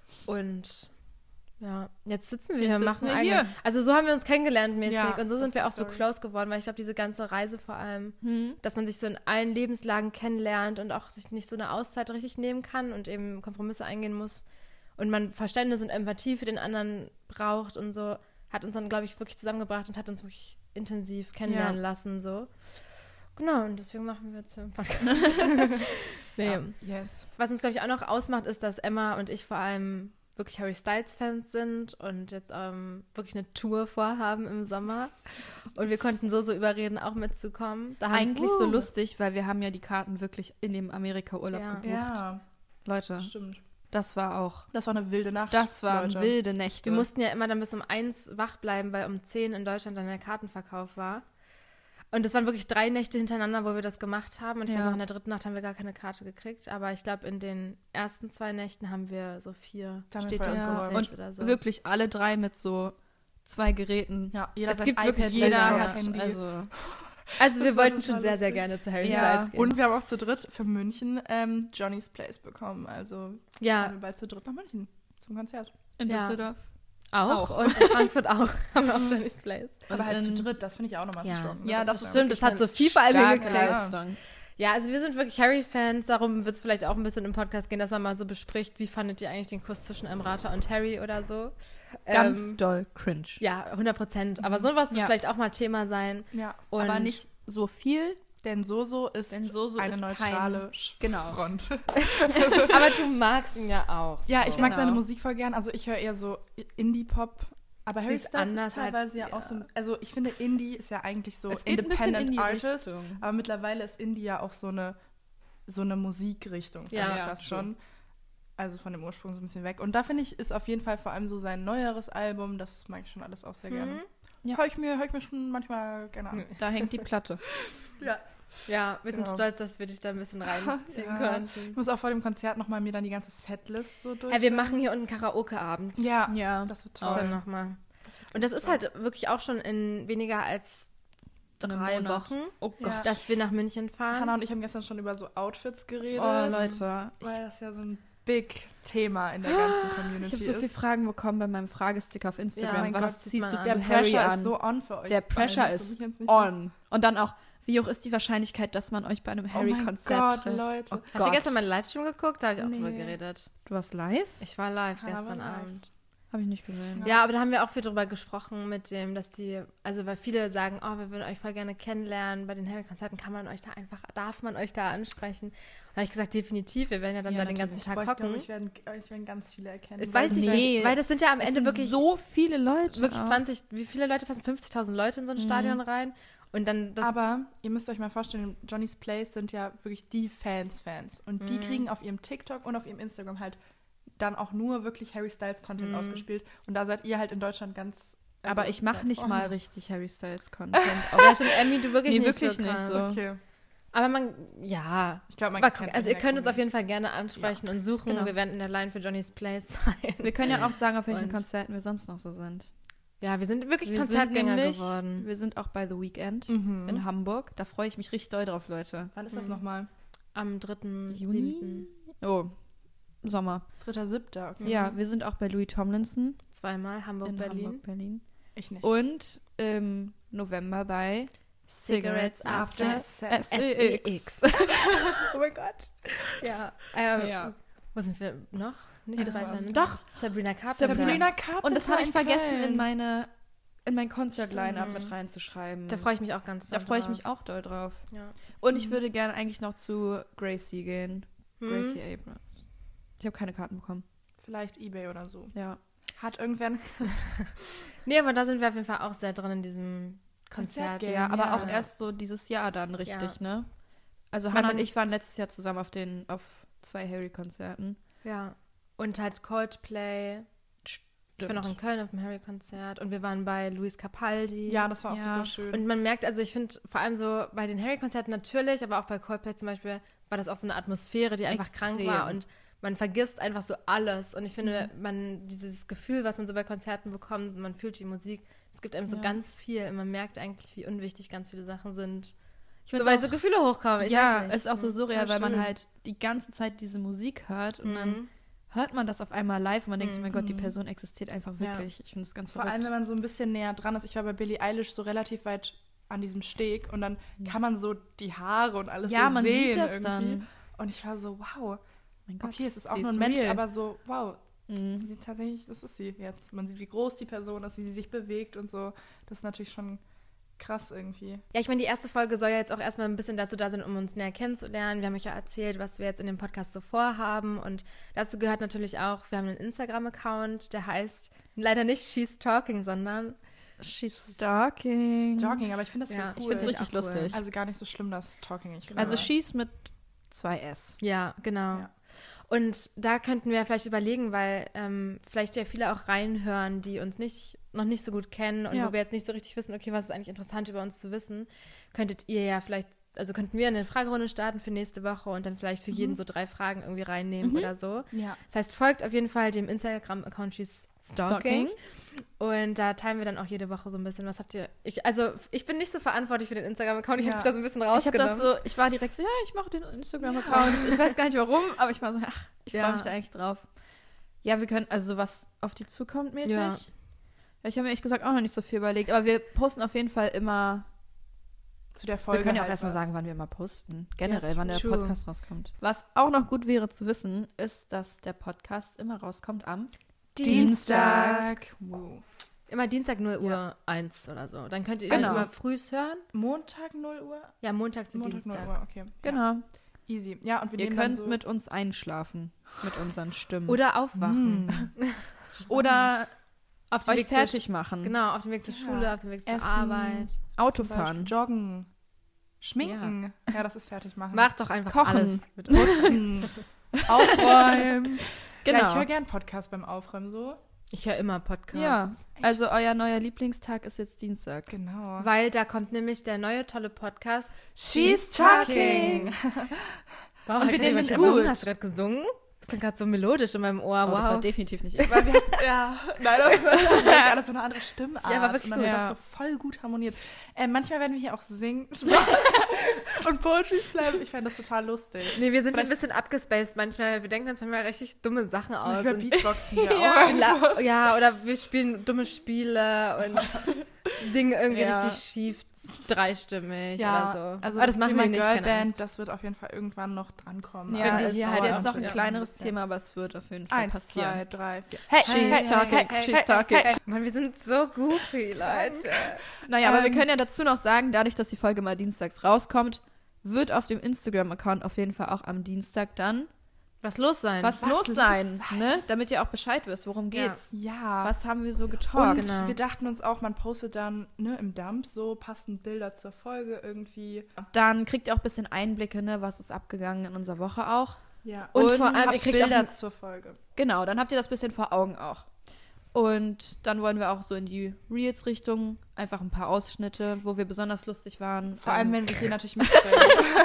Speaker 2: Und ja, jetzt sitzen wir
Speaker 3: Jetzt
Speaker 2: hier,
Speaker 3: sitzen
Speaker 2: machen
Speaker 3: wir
Speaker 2: eine.
Speaker 3: hier.
Speaker 2: Also so haben wir uns kennengelernt mäßig.
Speaker 1: Ja,
Speaker 2: und so
Speaker 1: das
Speaker 2: sind wir
Speaker 1: ist
Speaker 2: auch so
Speaker 1: Story.
Speaker 2: close geworden, weil ich glaube, diese ganze Reise vor allem,
Speaker 3: Hm.
Speaker 2: dass man sich so in allen Lebenslagen kennenlernt und auch sich nicht so eine Auszeit richtig nehmen kann und eben Kompromisse eingehen muss. Und man Verständnis und Empathie für den anderen braucht und so, hat uns dann, glaube ich, wirklich zusammengebracht und hat uns wirklich intensiv kennenlernen lassen. So. Genau, und deswegen machen wir jetzt hier einen Podcast. Nee.
Speaker 1: ja, yes.
Speaker 2: Was uns, glaube ich, auch noch ausmacht, ist, dass Emma und ich vor allem wirklich Harry Styles-Fans sind und jetzt wirklich eine Tour vorhaben im Sommer. Und wir konnten so überreden, auch mitzukommen. Da haben,
Speaker 3: Eigentlich so lustig, weil wir haben ja die Karten wirklich in dem Amerika-Urlaub
Speaker 2: Ja.
Speaker 3: gebucht.
Speaker 1: Ja,
Speaker 3: Leute,
Speaker 1: stimmt.
Speaker 3: Das war auch.
Speaker 1: Das war eine wilde Nacht.
Speaker 3: Das waren
Speaker 1: Leute.
Speaker 3: wilde Nächte.
Speaker 2: Wir mussten ja immer dann bis um 1 wach bleiben, weil um 10 in Deutschland dann der Kartenverkauf war. Und es waren wirklich 3 Nächte hintereinander, wo wir das gemacht haben. Und ich weiß noch, in der 3. Nacht haben wir gar keine Karte gekriegt. Aber ich glaube, in den ersten 2 Nächten haben wir so 4
Speaker 1: Damit
Speaker 2: Städte
Speaker 1: voll
Speaker 2: uns
Speaker 1: abgeräumt.
Speaker 2: gesaved
Speaker 3: Und
Speaker 2: oder so.
Speaker 3: wirklich alle 3 mit so 2 Geräten.
Speaker 1: Ja, jeder
Speaker 2: Es
Speaker 1: sein
Speaker 2: gibt wirklich
Speaker 1: iPad,
Speaker 3: Jeder
Speaker 1: Laptop,
Speaker 3: hat,
Speaker 1: Handy.
Speaker 3: also
Speaker 2: Also wir
Speaker 1: Das war
Speaker 2: wollten
Speaker 1: total
Speaker 2: schon sehr, sehr
Speaker 1: lustig.
Speaker 2: gerne zu Harry
Speaker 3: Ja.
Speaker 2: Styles gehen.
Speaker 1: Und wir haben auch zu dritt für München Johnny's Place bekommen. Also
Speaker 2: ja,
Speaker 1: fahren wir bald zu dritt nach München zum Konzert.
Speaker 3: in
Speaker 2: Ja.
Speaker 3: Düsseldorf.
Speaker 2: auch. Und in Frankfurt auch. Haben wir auch Johnny's Place.
Speaker 1: Aber halt zu
Speaker 3: in-
Speaker 1: dritt, das finde ich auch nochmal
Speaker 2: Ja.
Speaker 1: strong. Ne?
Speaker 3: Ja, das
Speaker 1: ist
Speaker 3: ist
Speaker 2: Stimmt,
Speaker 3: wirklich
Speaker 2: das hat
Speaker 3: eine
Speaker 2: Sophie vor allem
Speaker 3: starke
Speaker 2: hingekriegt.
Speaker 3: Leistung.
Speaker 2: Ja, also wir sind wirklich Harry-Fans, darum wird es vielleicht auch ein bisschen im Podcast gehen, dass man mal so bespricht, wie fandet ihr eigentlich den Kuss zwischen Amrata und Harry oder so.
Speaker 3: Ganz doll cringe.
Speaker 2: Ja, 100%. Aber sowas wird
Speaker 3: Ja.
Speaker 2: vielleicht auch mal Thema sein.
Speaker 1: Ja,
Speaker 2: Und
Speaker 3: Aber nicht so viel.
Speaker 1: denn Soso ist
Speaker 3: Denn Soso
Speaker 1: eine
Speaker 3: ist
Speaker 1: neutrale
Speaker 3: Genau.
Speaker 1: Front.
Speaker 2: aber du magst ihn ja auch.
Speaker 1: Ja,
Speaker 2: so.
Speaker 1: ich mag
Speaker 3: Genau.
Speaker 1: seine Musik voll gern. Also ich höre eher so Indie-Pop. Aber Harry
Speaker 2: ist
Speaker 1: Styles
Speaker 2: anders
Speaker 1: ist teilweise
Speaker 2: als-
Speaker 1: ja auch
Speaker 2: ja.
Speaker 1: so, also ich finde Indie ist ja eigentlich so
Speaker 3: Es geht ein bisschen
Speaker 1: Independent
Speaker 3: in die
Speaker 1: Artist,
Speaker 3: Richtung.
Speaker 1: aber mittlerweile ist Indie ja auch so eine Musikrichtung, finde
Speaker 2: Ja,
Speaker 1: ich
Speaker 3: ja,
Speaker 1: fast
Speaker 3: true.
Speaker 1: schon. Also von dem Ursprung so ein bisschen weg. Und da finde ich, ist auf jeden Fall vor allem so sein neueres Album, das mag ich schon alles auch sehr gerne.
Speaker 3: Ja.
Speaker 1: Hör ich mir schon manchmal gerne an.
Speaker 3: Da hängt die Platte.
Speaker 1: Ja.
Speaker 2: Ja, wir sind
Speaker 1: Genau.
Speaker 2: stolz, dass wir dich da ein bisschen reinziehen
Speaker 1: Ja.
Speaker 2: konnten.
Speaker 1: Ich muss auch vor dem Konzert nochmal mir dann die ganze Setlist so durch.
Speaker 2: Ja, wir machen hier unten Karaoke-Abend.
Speaker 1: Ja,
Speaker 3: Ja.
Speaker 1: das wird
Speaker 2: Dann
Speaker 1: toll.
Speaker 2: nochmal. Und das ist halt wirklich auch schon in weniger als 3
Speaker 3: Monat.
Speaker 2: Wochen,
Speaker 3: Oh
Speaker 1: Ja.
Speaker 3: Gott.
Speaker 2: dass wir nach München
Speaker 1: Hannah
Speaker 2: fahren.
Speaker 1: und ich haben gestern schon über so Outfits geredet.
Speaker 3: Oh, Leute.
Speaker 1: Weil das ja so ein big Thema in der ganzen Community
Speaker 3: Ich habe so
Speaker 1: ist.
Speaker 3: viele Fragen bekommen bei meinem Fragesticker auf
Speaker 2: Ja,
Speaker 3: Instagram.
Speaker 2: mein
Speaker 3: Was
Speaker 2: Gott, sieht
Speaker 3: ziehst du
Speaker 2: man
Speaker 3: zu
Speaker 2: an.
Speaker 1: Der
Speaker 3: Harry
Speaker 1: Pressure
Speaker 3: an?
Speaker 1: ist so on für euch.
Speaker 3: Der Pressure
Speaker 1: beide. Für
Speaker 3: ist
Speaker 1: mich jetzt nicht
Speaker 3: on. Und dann auch, wie hoch ist die Wahrscheinkeit, dass man euch bei einem
Speaker 1: Oh
Speaker 3: Harry-Konzert
Speaker 1: mein Gott,
Speaker 3: trifft?
Speaker 1: Leute.
Speaker 3: Oh
Speaker 2: Habt ihr gestern meinen Livestream geguckt? Da habe ich auch drüber
Speaker 1: Nee.
Speaker 2: geredet.
Speaker 3: Du warst live?
Speaker 2: Ich war live
Speaker 1: Hannah war
Speaker 2: gestern
Speaker 1: live.
Speaker 2: Abend.
Speaker 3: Habe ich nicht gesehen.
Speaker 2: Ja, aber da haben wir auch viel drüber gesprochen mit dem, dass die, also weil viele sagen, oh, wir würden euch voll gerne kennenlernen. Bei den Harry-Konzerten darf man euch da ansprechen. Da habe ich gesagt, definitiv, wir werden ja dann
Speaker 3: Ja,
Speaker 2: da den ganzen
Speaker 3: natürlich.
Speaker 2: Tag
Speaker 1: Boah, ich
Speaker 2: hocken.
Speaker 1: glaube, ich werden ganz viele erkennen.
Speaker 2: Das weiß ich
Speaker 3: Nee.
Speaker 2: nicht, weil das sind ja am
Speaker 3: Es
Speaker 2: Ende
Speaker 3: sind
Speaker 2: wirklich
Speaker 3: so viele Leute.
Speaker 2: wirklich
Speaker 3: auch.
Speaker 2: 20, wie viele Leute passen? 50.000 Leute in so ein Stadion rein? Und dann das.
Speaker 1: Aber ihr müsst euch mal vorstellen, Johnny's Place sind ja wirklich die Fans. Und die kriegen auf ihrem TikTok und auf ihrem Instagram halt dann auch nur wirklich Harry Styles Content ausgespielt. Und da seid ihr halt in Deutschland ganz... also
Speaker 3: Aber ich mache nicht
Speaker 1: vorne.
Speaker 3: mal richtig Harry Styles Content.
Speaker 2: ja, stimmt, Emmy, du wirklich
Speaker 3: Nee,
Speaker 2: nicht
Speaker 3: wirklich
Speaker 2: so
Speaker 3: nicht
Speaker 2: krass.
Speaker 3: so.
Speaker 1: Okay.
Speaker 2: Aber man, ja.
Speaker 1: Ich glaube, man
Speaker 2: Mal
Speaker 1: kennt
Speaker 2: gucken. Also
Speaker 1: euch
Speaker 2: ihr
Speaker 1: in
Speaker 2: könnt
Speaker 1: der
Speaker 2: uns auf jeden Fall gerne ansprechen und suchen.
Speaker 3: Genau.
Speaker 2: Wir werden in der Line für Johnny's Place sein.
Speaker 3: Wir können ja auch sagen, auf welchen
Speaker 2: Und-
Speaker 3: Konzerten wir sonst noch so sind.
Speaker 2: Ja, wir sind wirklich
Speaker 3: Wir sind
Speaker 2: Konzertgänger
Speaker 3: nämlich-
Speaker 2: geworden.
Speaker 3: Wir sind auch bei The Weeknd
Speaker 1: Mhm.
Speaker 3: in Hamburg. Da freue ich mich richtig doll drauf, Leute.
Speaker 1: Wann ist das nochmal?
Speaker 2: Am 3.
Speaker 3: Juni? Oh, Sommer.
Speaker 1: 3.7., okay.
Speaker 3: Ja, wir sind auch bei Louis Tomlinson
Speaker 2: Zweimal
Speaker 3: in
Speaker 2: Hamburg-Berlin.
Speaker 3: Hamburg-Berlin.
Speaker 1: Ich nicht.
Speaker 3: Und im November bei
Speaker 2: Cigarettes After
Speaker 3: SEX.
Speaker 2: Oh mein Gott. Ja.
Speaker 3: Ja.
Speaker 2: Wo sind wir noch? Nicht
Speaker 1: Nee, das
Speaker 2: weiter.
Speaker 1: war's.
Speaker 2: Doch, Sabrina Carpenter.
Speaker 1: Sabrina Carpenter
Speaker 3: Und das habe ich
Speaker 1: in
Speaker 3: vergessen,
Speaker 1: Köln.
Speaker 3: in mein Konzert-Line-Up mit reinzuschreiben.
Speaker 2: Da freue ich mich auch ganz
Speaker 3: Da
Speaker 2: doll
Speaker 3: freue ich
Speaker 2: drauf.
Speaker 3: mich auch doll drauf.
Speaker 2: Ja.
Speaker 3: Und ich würde gerne eigentlich noch zu Gracie gehen.
Speaker 2: Hm?
Speaker 3: Gracie Abrams. Ich habe keine Karten bekommen.
Speaker 1: Vielleicht eBay oder so.
Speaker 3: Ja.
Speaker 1: Hat irgendwer...
Speaker 2: Nee, aber da sind wir auf jeden Fall auch sehr drin in diesem Konzert.
Speaker 1: Konzertgänger.
Speaker 3: Ja, aber
Speaker 1: Ja.
Speaker 3: auch erst so dieses Jahr dann richtig, ne? Also
Speaker 2: Weil
Speaker 3: Hannah
Speaker 2: man-
Speaker 3: und ich waren letztes Jahr zusammen auf 2 Harry-Konzerten.
Speaker 2: Ja. Und halt Coldplay. Ich war noch in Köln auf dem Harry-Konzert. Und wir waren bei Luis Capaldi.
Speaker 1: Ja, das war auch
Speaker 3: Ja.
Speaker 1: super schön.
Speaker 2: Und man merkt, also ich finde vor allem so bei den Harry-Konzerten natürlich, aber auch bei Coldplay zum Beispiel, war das auch so eine Atmosphäre, die einfach krank
Speaker 3: Extrem.
Speaker 2: war und man vergisst einfach so alles. Und ich finde, dieses Gefühl, was man so bei Konzerten bekommt, man fühlt die Musik, es gibt einem so
Speaker 3: Ja.
Speaker 2: ganz viel und man merkt eigentlich, wie unwichtig ganz viele Sachen sind.
Speaker 3: Ich
Speaker 2: So,
Speaker 3: find's
Speaker 2: weil
Speaker 3: auch-
Speaker 2: so Gefühle hochkommen. Ich
Speaker 3: ja,
Speaker 2: weiß nicht.
Speaker 3: ist auch so surreal,
Speaker 2: Voll
Speaker 3: weil man
Speaker 2: schön.
Speaker 3: halt die ganze Zeit diese Musik hört und
Speaker 2: Mhm.
Speaker 3: dann hört man das auf einmal live und man denkt sich, mein Gott, die
Speaker 1: Mhm.
Speaker 3: Person existiert einfach
Speaker 2: Ja.
Speaker 3: wirklich. Ich finde es ganz
Speaker 1: Vor
Speaker 3: verrückt.
Speaker 1: allem, wenn man so ein bisschen näher dran ist. Ich war bei Billie Eilish so relativ weit an diesem Steg und dann kann man so die Haare und alles
Speaker 3: ja,
Speaker 1: so
Speaker 3: man
Speaker 1: sehen
Speaker 3: sieht das
Speaker 1: irgendwie.
Speaker 3: dann.
Speaker 1: Und ich war so, wow,
Speaker 3: Mein Gott,
Speaker 1: okay, es ist auch
Speaker 3: sie
Speaker 1: nur
Speaker 3: ist
Speaker 1: ein Mensch,
Speaker 3: real.
Speaker 1: aber so, wow,
Speaker 3: Mhm.
Speaker 1: sie sieht tatsächlich, das ist sie jetzt. Man sieht, wie groß die Person ist, wie sie sich bewegt und so. Das ist natürlich schon krass irgendwie.
Speaker 2: Ja, ich meine, die erste Folge soll ja jetzt auch erstmal ein bisschen dazu da sein, um uns näher kennenzulernen. Wir haben euch ja erzählt, was wir jetzt in dem Podcast so vorhaben. Und dazu gehört natürlich auch, wir haben einen Instagram-Account, der heißt leider nicht She's Talking, sondern
Speaker 3: She's stalking.
Speaker 1: Stalking, aber ich finde das
Speaker 2: Ja,
Speaker 1: voll
Speaker 2: ich
Speaker 1: cool.
Speaker 3: find's
Speaker 2: Finde
Speaker 3: richtig
Speaker 2: auch cool.
Speaker 3: lustig.
Speaker 1: Also gar nicht so schlimm, dass Stalking ich finde.
Speaker 3: Also She's mit 2 S.
Speaker 2: ja, genau.
Speaker 1: Ja.
Speaker 2: Und da könnten wir vielleicht überlegen, weil vielleicht ja viele auch reinhören, die uns noch nicht so gut kennen und wo wir jetzt nicht so richtig wissen, okay, was ist eigentlich interessant über uns zu wissen, könnten wir eine Fragerunde starten für nächste Woche und dann vielleicht für jeden so 3 Fragen irgendwie reinnehmen oder so.
Speaker 1: Ja.
Speaker 2: Das heißt, folgt auf jeden Fall dem Instagram-Account She's Stalking. Und da teilen wir dann auch jede Woche so ein bisschen, was habt ihr... Ich bin nicht so verantwortlich für den Instagram-Account, ich habe da so ein bisschen rausgenommen.
Speaker 3: Ich war direkt so, ja, ich mache den Instagram-Account. Ich weiß gar nicht warum, aber ich war so, ich freue mich da eigentlich drauf. Ja, wir können, also was auf die zukommt mäßig. Ja, ich habe mir ehrlich gesagt auch noch nicht so viel überlegt, aber wir posten auf jeden Fall immer
Speaker 1: zu der Folge.
Speaker 3: Wir können ja auch
Speaker 1: halt
Speaker 3: erstmal sagen, wann wir immer posten. Generell, wann der
Speaker 2: true.
Speaker 3: Podcast rauskommt. Was auch noch gut wäre zu wissen, ist, dass der Podcast immer rauskommt am
Speaker 1: Dienstag. Wow.
Speaker 2: Immer Dienstag 0 Uhr 1 oder so. Dann könnt ihr
Speaker 3: Genau.
Speaker 2: das immer frühs hören.
Speaker 1: Montag 0 Uhr?
Speaker 2: Ja, Montag zu
Speaker 1: Montag
Speaker 2: Dienstag.
Speaker 1: 0 Uhr, okay.
Speaker 3: Genau.
Speaker 1: Ja. Easy. Ja, und wir
Speaker 3: Ihr
Speaker 1: nehmen dann
Speaker 3: könnt
Speaker 1: so
Speaker 3: mit uns einschlafen, mit unseren Stimmen.
Speaker 2: Oder aufwachen.
Speaker 3: Oder
Speaker 2: Auf dem
Speaker 3: euch
Speaker 2: Weg
Speaker 3: fertig machen.
Speaker 2: Genau, auf dem Weg zur Schule, auf dem Weg zur
Speaker 1: Essen.
Speaker 2: Arbeit.
Speaker 3: Autofahren.
Speaker 1: Joggen. Schminken. Ja, das ist fertig machen.
Speaker 2: Macht doch einfach
Speaker 3: Kochen.
Speaker 2: alles. Mit
Speaker 1: Putzen. Aufräumen.
Speaker 3: Genau.
Speaker 1: Ja, ich höre gern Podcast beim Aufräumen so.
Speaker 2: Ich höre immer Podcasts.
Speaker 3: Ja, also euer neuer Lieblingstag ist jetzt Dienstag.
Speaker 1: Genau.
Speaker 2: Weil da kommt nämlich der neue tolle Podcast.
Speaker 1: She's Talking.
Speaker 2: Wow,
Speaker 1: Und wir nehmen
Speaker 2: jemand
Speaker 1: den
Speaker 2: gesungen?
Speaker 1: gut.
Speaker 2: Hast du gerade gesungen? Das klingt gerade so melodisch in meinem Ohr.
Speaker 3: Oh, das war
Speaker 2: Wow.
Speaker 3: definitiv nicht ich.
Speaker 1: Weil wir hatten, nein, aber alles so eine andere Stimmart.
Speaker 2: Ja, war wirklich
Speaker 1: und dann
Speaker 2: gut.
Speaker 1: hat das so voll gut harmoniert. Manchmal werden wir hier auch singen und Poetry Slam. Ich fände das total lustig.
Speaker 2: Nee, wir sind ein bisschen abgespaced manchmal. Wir denken uns manchmal richtig dumme Sachen aus.
Speaker 1: Wir
Speaker 2: Und
Speaker 1: Beatboxen ja auch.
Speaker 2: ja, oder wir spielen dumme Spiele und singen irgendwie richtig schief, dreistimmig oder so.
Speaker 1: Also
Speaker 2: aber
Speaker 1: das
Speaker 2: machen
Speaker 1: Thema
Speaker 2: wir nicht, keine
Speaker 1: Girlband,
Speaker 2: Angst.
Speaker 1: das wird auf jeden Fall irgendwann noch drankommen.
Speaker 3: Ja,
Speaker 2: Wenn wir
Speaker 3: es
Speaker 2: hier
Speaker 3: ist
Speaker 2: halt
Speaker 3: jetzt
Speaker 2: auch
Speaker 3: noch ein
Speaker 2: schon
Speaker 3: kleineres
Speaker 1: bisschen.
Speaker 3: Thema, aber es wird auf jeden Fall
Speaker 1: 1,
Speaker 3: passieren.
Speaker 1: 2, 3, 4. Hey,
Speaker 3: She's talking, she's talking.
Speaker 2: Mann, wir sind so goofy, Leute.
Speaker 3: Naja, aber wir können ja dazu noch sagen, dadurch, dass die Folge mal dienstags rauskommt, wird auf dem Instagram-Account auf jeden Fall auch am Dienstag dann
Speaker 2: Was los sein?
Speaker 3: was los sein, ne? Damit ihr auch Bescheid wisst, worum geht's.
Speaker 1: Ja.
Speaker 3: Was haben wir so
Speaker 1: Und
Speaker 3: getalkt?
Speaker 2: Genau.
Speaker 1: wir dachten uns auch, man postet dann im Dump so passend Bilder zur Folge irgendwie.
Speaker 3: Dann kriegt ihr auch ein bisschen Einblicke, ne? Was ist abgegangen in unserer Woche auch.
Speaker 1: Ja.
Speaker 2: Und vor allem,
Speaker 1: habt
Speaker 2: ihr kriegt auch
Speaker 1: Bilder zur Folge.
Speaker 3: Genau, dann habt ihr das bisschen vor Augen auch. Und dann wollen wir auch so in die Reels-Richtung einfach ein paar Ausschnitte, wo wir besonders lustig waren.
Speaker 1: Vor allem, wenn wir hier natürlich mitfilmen.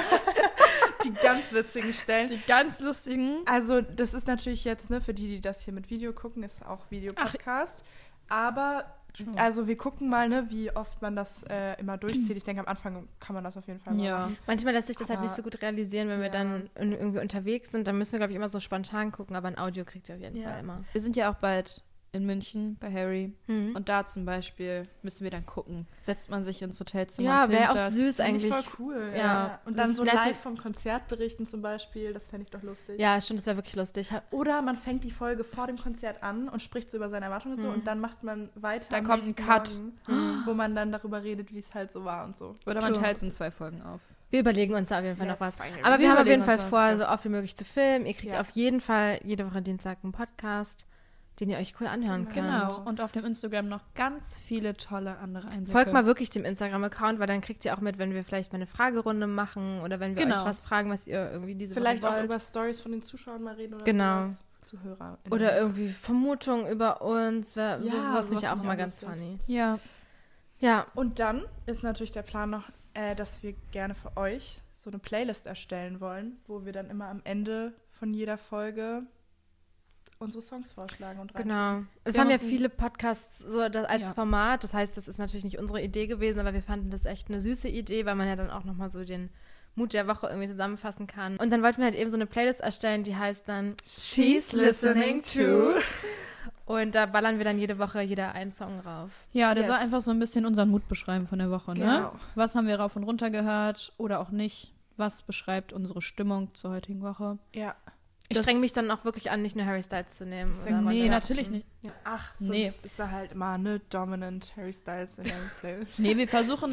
Speaker 1: Die ganz witzigen Stellen.
Speaker 3: die ganz lustigen.
Speaker 1: Also, das ist natürlich jetzt, ne, für die, die das hier mit Video gucken, ist auch Videopodcast. Aber, also wir gucken mal, ne, wie oft man das immer durchzieht. Ich denke, am Anfang kann man das auf jeden Fall mal
Speaker 3: Ja.
Speaker 1: machen.
Speaker 2: Manchmal lässt sich das halt
Speaker 1: Aber-
Speaker 2: nicht so gut realisieren, wenn wir dann irgendwie unterwegs sind. Dann müssen wir, glaube ich, immer so spontan gucken, aber ein Audio kriegt ihr auf jeden
Speaker 1: Ja.
Speaker 2: Fall immer.
Speaker 3: Wir sind ja auch bald in München bei Harry.
Speaker 2: Mhm.
Speaker 3: Und da zum Beispiel müssen wir dann gucken. Setzt man sich ins Hotelzimmer
Speaker 2: Ja,
Speaker 3: und filmt
Speaker 2: wäre auch
Speaker 3: das.
Speaker 2: süß
Speaker 1: Finde ich
Speaker 2: eigentlich.
Speaker 1: voll cool.
Speaker 2: Ja.
Speaker 1: Ja. Und
Speaker 2: Das
Speaker 1: dann
Speaker 2: ist
Speaker 1: so
Speaker 2: nett.
Speaker 1: live vom Konzert berichten zum Beispiel, das fände ich doch lustig.
Speaker 2: Ja, stimmt, das wäre wirklich lustig.
Speaker 1: Oder man fängt die Folge vor dem Konzert an und spricht so über seine Erwartungen und so und dann macht man weiter.
Speaker 3: Dann
Speaker 1: am
Speaker 3: kommt ein
Speaker 1: nächsten
Speaker 3: Cut.
Speaker 1: Morgen, wo man dann darüber redet, wie es halt so war und so.
Speaker 3: Oder man
Speaker 2: True.
Speaker 3: teilt es in 2 Folgen auf.
Speaker 2: Wir überlegen uns da auf jeden Fall
Speaker 1: Ja,
Speaker 2: noch was.
Speaker 1: das war
Speaker 2: Aber
Speaker 3: Wir
Speaker 2: wir haben auf jeden
Speaker 3: überlegen
Speaker 2: Fall
Speaker 3: uns
Speaker 2: vor,
Speaker 3: was,
Speaker 2: so oft wie möglich zu filmen. Ihr kriegt
Speaker 1: Ja.
Speaker 2: auf jeden Fall jede Woche Dienstag einen Podcast, den ihr euch cool anhören könnt.
Speaker 3: Genau. Und auf dem Instagram noch ganz viele tolle andere Einblicke.
Speaker 2: Folgt mal wirklich dem Instagram-Account, weil dann kriegt ihr auch mit, wenn wir vielleicht mal eine Fragerunde machen oder wenn wir
Speaker 3: Genau.
Speaker 2: euch was fragen, was ihr irgendwie diese
Speaker 1: Vielleicht
Speaker 2: Woche
Speaker 1: auch
Speaker 2: wollt.
Speaker 1: über Stories von den Zuschauern mal reden oder
Speaker 2: Genau.
Speaker 1: sowas. Zuhörer.
Speaker 2: Oder irgendwie Vermutungen über uns.
Speaker 1: Ja,
Speaker 2: Sowas
Speaker 1: sowas
Speaker 2: finde ich auch
Speaker 1: finde ich
Speaker 2: immer
Speaker 1: auch
Speaker 2: ganz
Speaker 1: lustig.
Speaker 2: funny.
Speaker 3: Ja.
Speaker 2: Ja,
Speaker 1: Und dann ist natürlich der Plan noch, dass wir gerne für euch so eine Playlist erstellen wollen, wo wir dann immer am Ende von jeder Folge unsere Songs vorschlagen und rein.
Speaker 2: genau. Es
Speaker 3: Wir
Speaker 2: haben ja
Speaker 3: müssen-
Speaker 2: viele Podcasts so das als
Speaker 3: Ja.
Speaker 2: Format. Das heißt, das ist natürlich nicht unsere Idee gewesen, aber wir fanden das echt eine süße Idee, weil man ja dann auch nochmal so den Mut der Woche irgendwie zusammenfassen kann. Und dann wollten wir halt eben so eine Playlist erstellen, die heißt dann
Speaker 1: She's listening to.
Speaker 2: Und da ballern wir dann jede Woche jeder einen Song rauf.
Speaker 3: Ja, der
Speaker 1: Yes.
Speaker 3: soll einfach so ein bisschen unseren Mut beschreiben von der Woche, ne?
Speaker 1: Genau.
Speaker 3: Was haben wir rauf und runter gehört oder auch nicht? Was beschreibt unsere Stimmung zur heutigen Woche?
Speaker 1: Ja.
Speaker 2: Ich
Speaker 3: Das-
Speaker 2: streng mich dann auch wirklich an, nicht nur Harry Styles zu nehmen.
Speaker 1: Deswegen-
Speaker 2: oder
Speaker 3: Nee,
Speaker 2: One
Speaker 3: natürlich
Speaker 2: Direction.
Speaker 3: nicht.
Speaker 1: Ach,
Speaker 3: Nee.
Speaker 1: sonst ist da halt immer, ne, Dominant Harry Styles in der Playlist.
Speaker 3: Nee, wir versuchen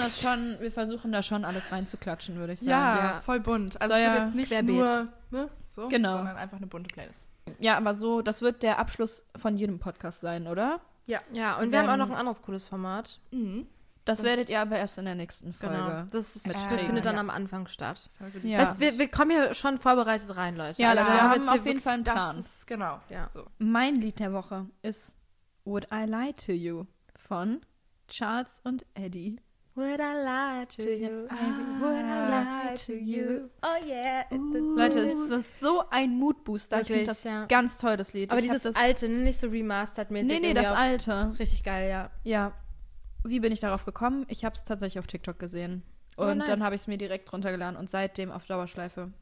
Speaker 3: da schon alles reinzuklatschen, würde ich sagen.
Speaker 1: Ja, voll bunt. Also
Speaker 3: Soll
Speaker 1: es wird
Speaker 3: ja
Speaker 1: jetzt nicht
Speaker 2: querbeet.
Speaker 1: nur, ne, so,
Speaker 3: Genau.
Speaker 1: sondern einfach eine bunte Playlist.
Speaker 3: Ja, aber so, das wird der Abschluss von jedem Podcast sein, oder?
Speaker 2: Ja, und wir haben auch
Speaker 3: Wenn-
Speaker 2: noch ein anderes cooles Format.
Speaker 1: Mhm.
Speaker 3: Das werdet ihr aber erst in der nächsten Folge.
Speaker 2: Genau. Das ist,
Speaker 3: mit
Speaker 2: findet dann
Speaker 1: ja.
Speaker 2: am Anfang statt.
Speaker 3: Ja.
Speaker 2: Das heißt, wir kommen hier schon vorbereitet rein, Leute.
Speaker 3: Ja,
Speaker 2: Also
Speaker 3: wir
Speaker 2: wir
Speaker 3: haben
Speaker 2: jetzt
Speaker 3: auf
Speaker 2: hier
Speaker 3: jeden Fall einen
Speaker 1: Das
Speaker 3: Plan.
Speaker 1: ist, genau.
Speaker 2: Ja.
Speaker 1: So.
Speaker 3: Mein Lied der Woche ist Would I Lie to You von Charles und Eddie.
Speaker 2: Would I lie to you?
Speaker 3: Would I lie to you?
Speaker 2: Oh yeah.
Speaker 3: Leute, das ist so ein Moodbooster. Ich finde
Speaker 2: Wirklich,
Speaker 3: das
Speaker 2: ja.
Speaker 3: ganz toll, das Lied.
Speaker 2: Aber
Speaker 3: Ich hab
Speaker 2: dieses
Speaker 3: das,
Speaker 2: alte, nicht so remastered-mäßig.
Speaker 3: Nee,
Speaker 2: irgendwie
Speaker 3: das
Speaker 2: auch
Speaker 3: alte.
Speaker 2: Richtig geil, ja.
Speaker 3: Ja. Wie bin ich darauf gekommen? Ich habe es tatsächlich auf TikTok gesehen.
Speaker 2: Oh,
Speaker 3: Und
Speaker 2: nice.
Speaker 3: dann habe ich es mir direkt runtergeladen und seitdem auf Dauerschleife.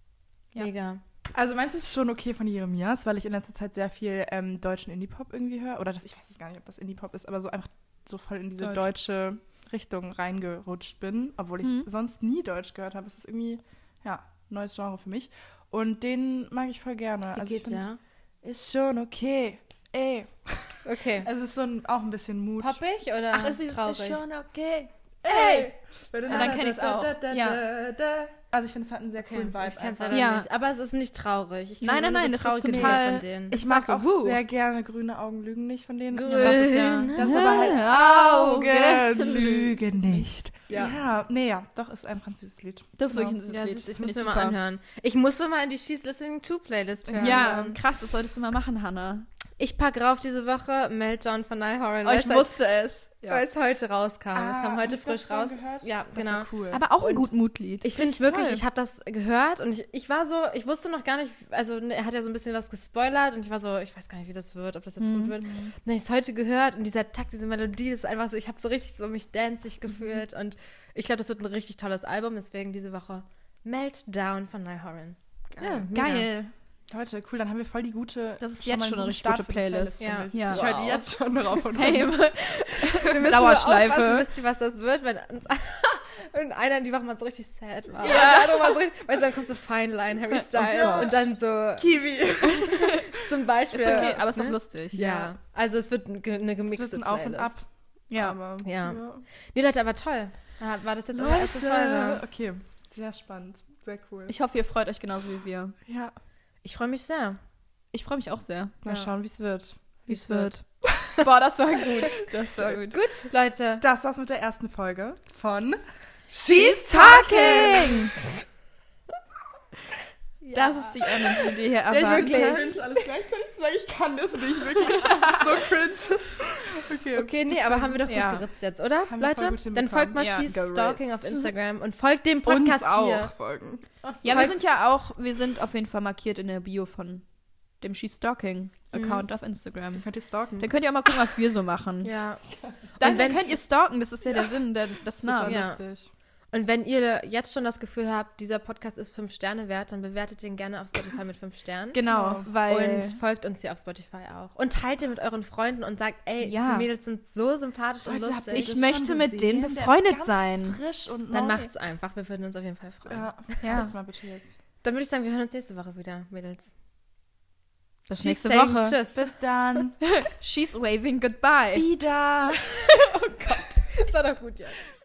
Speaker 3: Ja.
Speaker 2: Mega.
Speaker 1: Also meinst du, es ist schon okay von Jeremias, weil ich in letzter Zeit sehr viel deutschen Indie-Pop irgendwie höre? Oder ich weiß es gar nicht, ob das Indie-Pop ist, aber so einfach so voll in diese
Speaker 3: Deutsch.
Speaker 1: deutsche Richtung reingerutscht bin, obwohl ich sonst nie Deutsch gehört habe. Es ist irgendwie, ja, neues Genre für mich. Und den mag ich voll gerne.
Speaker 2: Wie
Speaker 1: Also ich
Speaker 2: geht
Speaker 1: find,
Speaker 2: ja?
Speaker 1: ist schon okay. Ey.
Speaker 2: Okay.
Speaker 1: Also es ist so auch ein bisschen Mut.
Speaker 2: Poppig oder traurig?
Speaker 3: okay.
Speaker 1: Ey!
Speaker 3: Ja, dann kenn ich's auch. Ja.
Speaker 1: Also ich finde, es hat einen sehr
Speaker 2: Okay,
Speaker 1: coolen Vibe.
Speaker 2: ich kenn's
Speaker 1: einfach.
Speaker 2: leider
Speaker 3: Ja.
Speaker 2: nicht. Aber es ist nicht traurig. Ich kenn
Speaker 3: Nein,
Speaker 2: nur
Speaker 3: nein,
Speaker 2: so
Speaker 3: das ist
Speaker 2: traurige Lieder
Speaker 3: total-
Speaker 2: von denen.
Speaker 1: Ich mag
Speaker 3: so,
Speaker 1: auch sehr gerne Grüne Augen lügen nicht von denen.
Speaker 3: Das ist ja...
Speaker 1: Das ist aber halt
Speaker 3: Augen
Speaker 1: lügen nicht.
Speaker 2: Ja.
Speaker 1: Ja, nee, ja, doch, ist einfach ein süßes Lied.
Speaker 3: Das ist
Speaker 1: Genau.
Speaker 3: wirklich ein süßes
Speaker 2: Ja,
Speaker 3: Lied.
Speaker 2: ich
Speaker 3: Find
Speaker 2: muss mir
Speaker 3: super.
Speaker 2: mal anhören. Ich muss mir mal in die She's Listening to Playlist hören.
Speaker 3: Ja, krass, das solltest du mal machen, Hannah.
Speaker 2: Ich pack rauf diese Woche Meltdown von Niall Horan.
Speaker 3: Oh, ich wusste es.
Speaker 2: Weil es heute rauskam. es kam heute
Speaker 1: hab ich das
Speaker 2: frisch raus.
Speaker 1: vorhin gehört?
Speaker 2: Ja,
Speaker 1: Das
Speaker 2: genau.
Speaker 1: war cool.
Speaker 3: Aber auch ein
Speaker 2: Und
Speaker 3: gut Mutlied.
Speaker 2: Ich finde wirklich, ich habe das gehört und ich war so, ich wusste noch gar nicht, also er hat ja so ein bisschen was gespoilert und ich war so, ich weiß gar nicht, wie das wird, ob das jetzt gut wird. Dann habe ich es heute gehört und dieser Takt, diese Melodie, das ist einfach so, ich habe so richtig so mich danzig gefühlt und ich glaube, das wird ein richtig tolles Album, deswegen diese Woche Meltdown von Niall Horan. Ja, mega.
Speaker 3: Geil.
Speaker 1: Leute, cool, dann haben wir voll die gute.
Speaker 3: Das ist
Speaker 1: schon
Speaker 3: jetzt
Speaker 1: mal
Speaker 3: schon
Speaker 1: einen
Speaker 3: eine
Speaker 1: guten
Speaker 3: richtig
Speaker 1: Start
Speaker 3: gute
Speaker 1: für die
Speaker 3: Playlist.
Speaker 1: finde ich.
Speaker 2: Ja.
Speaker 1: Ich höre die
Speaker 3: Wow.
Speaker 1: jetzt schon drauf und
Speaker 3: Same.
Speaker 2: Wir müssen
Speaker 3: Dauerschleife.
Speaker 2: nur aufpassen, wisst ihr, was das wird, wenn uns wenn einer die Woche mal so richtig sad war. Ja. Und mal so richtig, weißt du, dann kommt so Fine Line, Harry Styles
Speaker 1: Gott.
Speaker 2: und dann so
Speaker 1: Kiwi.
Speaker 2: zum Beispiel.
Speaker 3: Ist okay, aber ist doch
Speaker 2: ne?
Speaker 3: lustig.
Speaker 2: Ja, also es wird eine
Speaker 1: Es wird
Speaker 2: gemixte
Speaker 1: ein Auf und Ab.
Speaker 3: Ja.
Speaker 1: Aber,
Speaker 2: Ja. Nee, Leute, aber toll. War das jetzt eure erste Folge?
Speaker 1: Okay, sehr spannend. Sehr cool.
Speaker 3: Ich hoffe, ihr freut euch genauso wie wir.
Speaker 1: Ja,
Speaker 2: Ich freue mich sehr.
Speaker 3: Ich freue mich auch sehr.
Speaker 1: mal schauen, wie es wird.
Speaker 3: Wie es wird. Boah, das war gut. Das war gut.
Speaker 2: Gut, Leute.
Speaker 1: Das war's mit der ersten Folge von
Speaker 3: She's talking! Das ist die Energy, die hier erwartet.
Speaker 1: cringe, alles gleichzeitig zu sagen, ich kann das nicht, wirklich. Das ist so cringe.
Speaker 2: Okay, nee, aber haben wir doch gut
Speaker 3: Ja.
Speaker 2: geritzt jetzt, oder?
Speaker 1: Haben wir voll
Speaker 2: Leute,
Speaker 1: gut
Speaker 2: dann
Speaker 1: hinbekommen.
Speaker 2: folgt mal
Speaker 3: Ja,
Speaker 2: She's
Speaker 1: geritzt.
Speaker 2: Stalking auf Instagram und folgt dem
Speaker 1: Uns
Speaker 2: Podcast
Speaker 1: auch
Speaker 2: hier.
Speaker 1: folgen.
Speaker 3: Ja, wir sind ja auch, wir sind auf jeden Fall markiert in der Bio von dem She's Stalking Account auf Instagram.
Speaker 1: Könnt ihr stalken?
Speaker 3: Dann könnt ihr auch mal gucken, was wir so machen.
Speaker 2: Ja.
Speaker 3: Dann
Speaker 2: Und wenn-
Speaker 3: könnt ihr stalken, das ist ja der Sinn des
Speaker 1: Das
Speaker 3: Namens.
Speaker 2: Ja.
Speaker 1: lustig.
Speaker 2: Und wenn ihr jetzt schon das Gefühl habt, dieser Podcast ist 5 Sterne wert, dann bewertet den gerne auf Spotify mit 5 Sternen.
Speaker 3: Genau, weil...
Speaker 2: Und folgt uns hier auf Spotify auch. Und teilt den mit euren Freunden und sagt, ey,
Speaker 3: Ja.
Speaker 2: diese Mädels sind so sympathisch und
Speaker 1: Leute, habt ihr
Speaker 2: lustig.
Speaker 3: Ich
Speaker 1: das
Speaker 3: möchte
Speaker 1: schon
Speaker 3: mit denen
Speaker 1: gesehen? Der ist
Speaker 3: befreundet
Speaker 1: ganz
Speaker 3: sein.
Speaker 1: Frisch und
Speaker 2: Dann
Speaker 1: neu.
Speaker 2: macht's einfach. Wir würden uns auf jeden Fall freuen.
Speaker 1: Ja,
Speaker 3: Ja.
Speaker 1: Jetzt mal bitte jetzt.
Speaker 2: Dann würde ich sagen, wir hören uns nächste Woche wieder, Mädels.
Speaker 3: Bis
Speaker 2: She's
Speaker 3: nächste
Speaker 2: saying
Speaker 3: Woche.
Speaker 2: Tschüss.
Speaker 1: Bis dann.
Speaker 3: She's waving goodbye.
Speaker 1: Wieder.
Speaker 2: Das war doch gut, ja.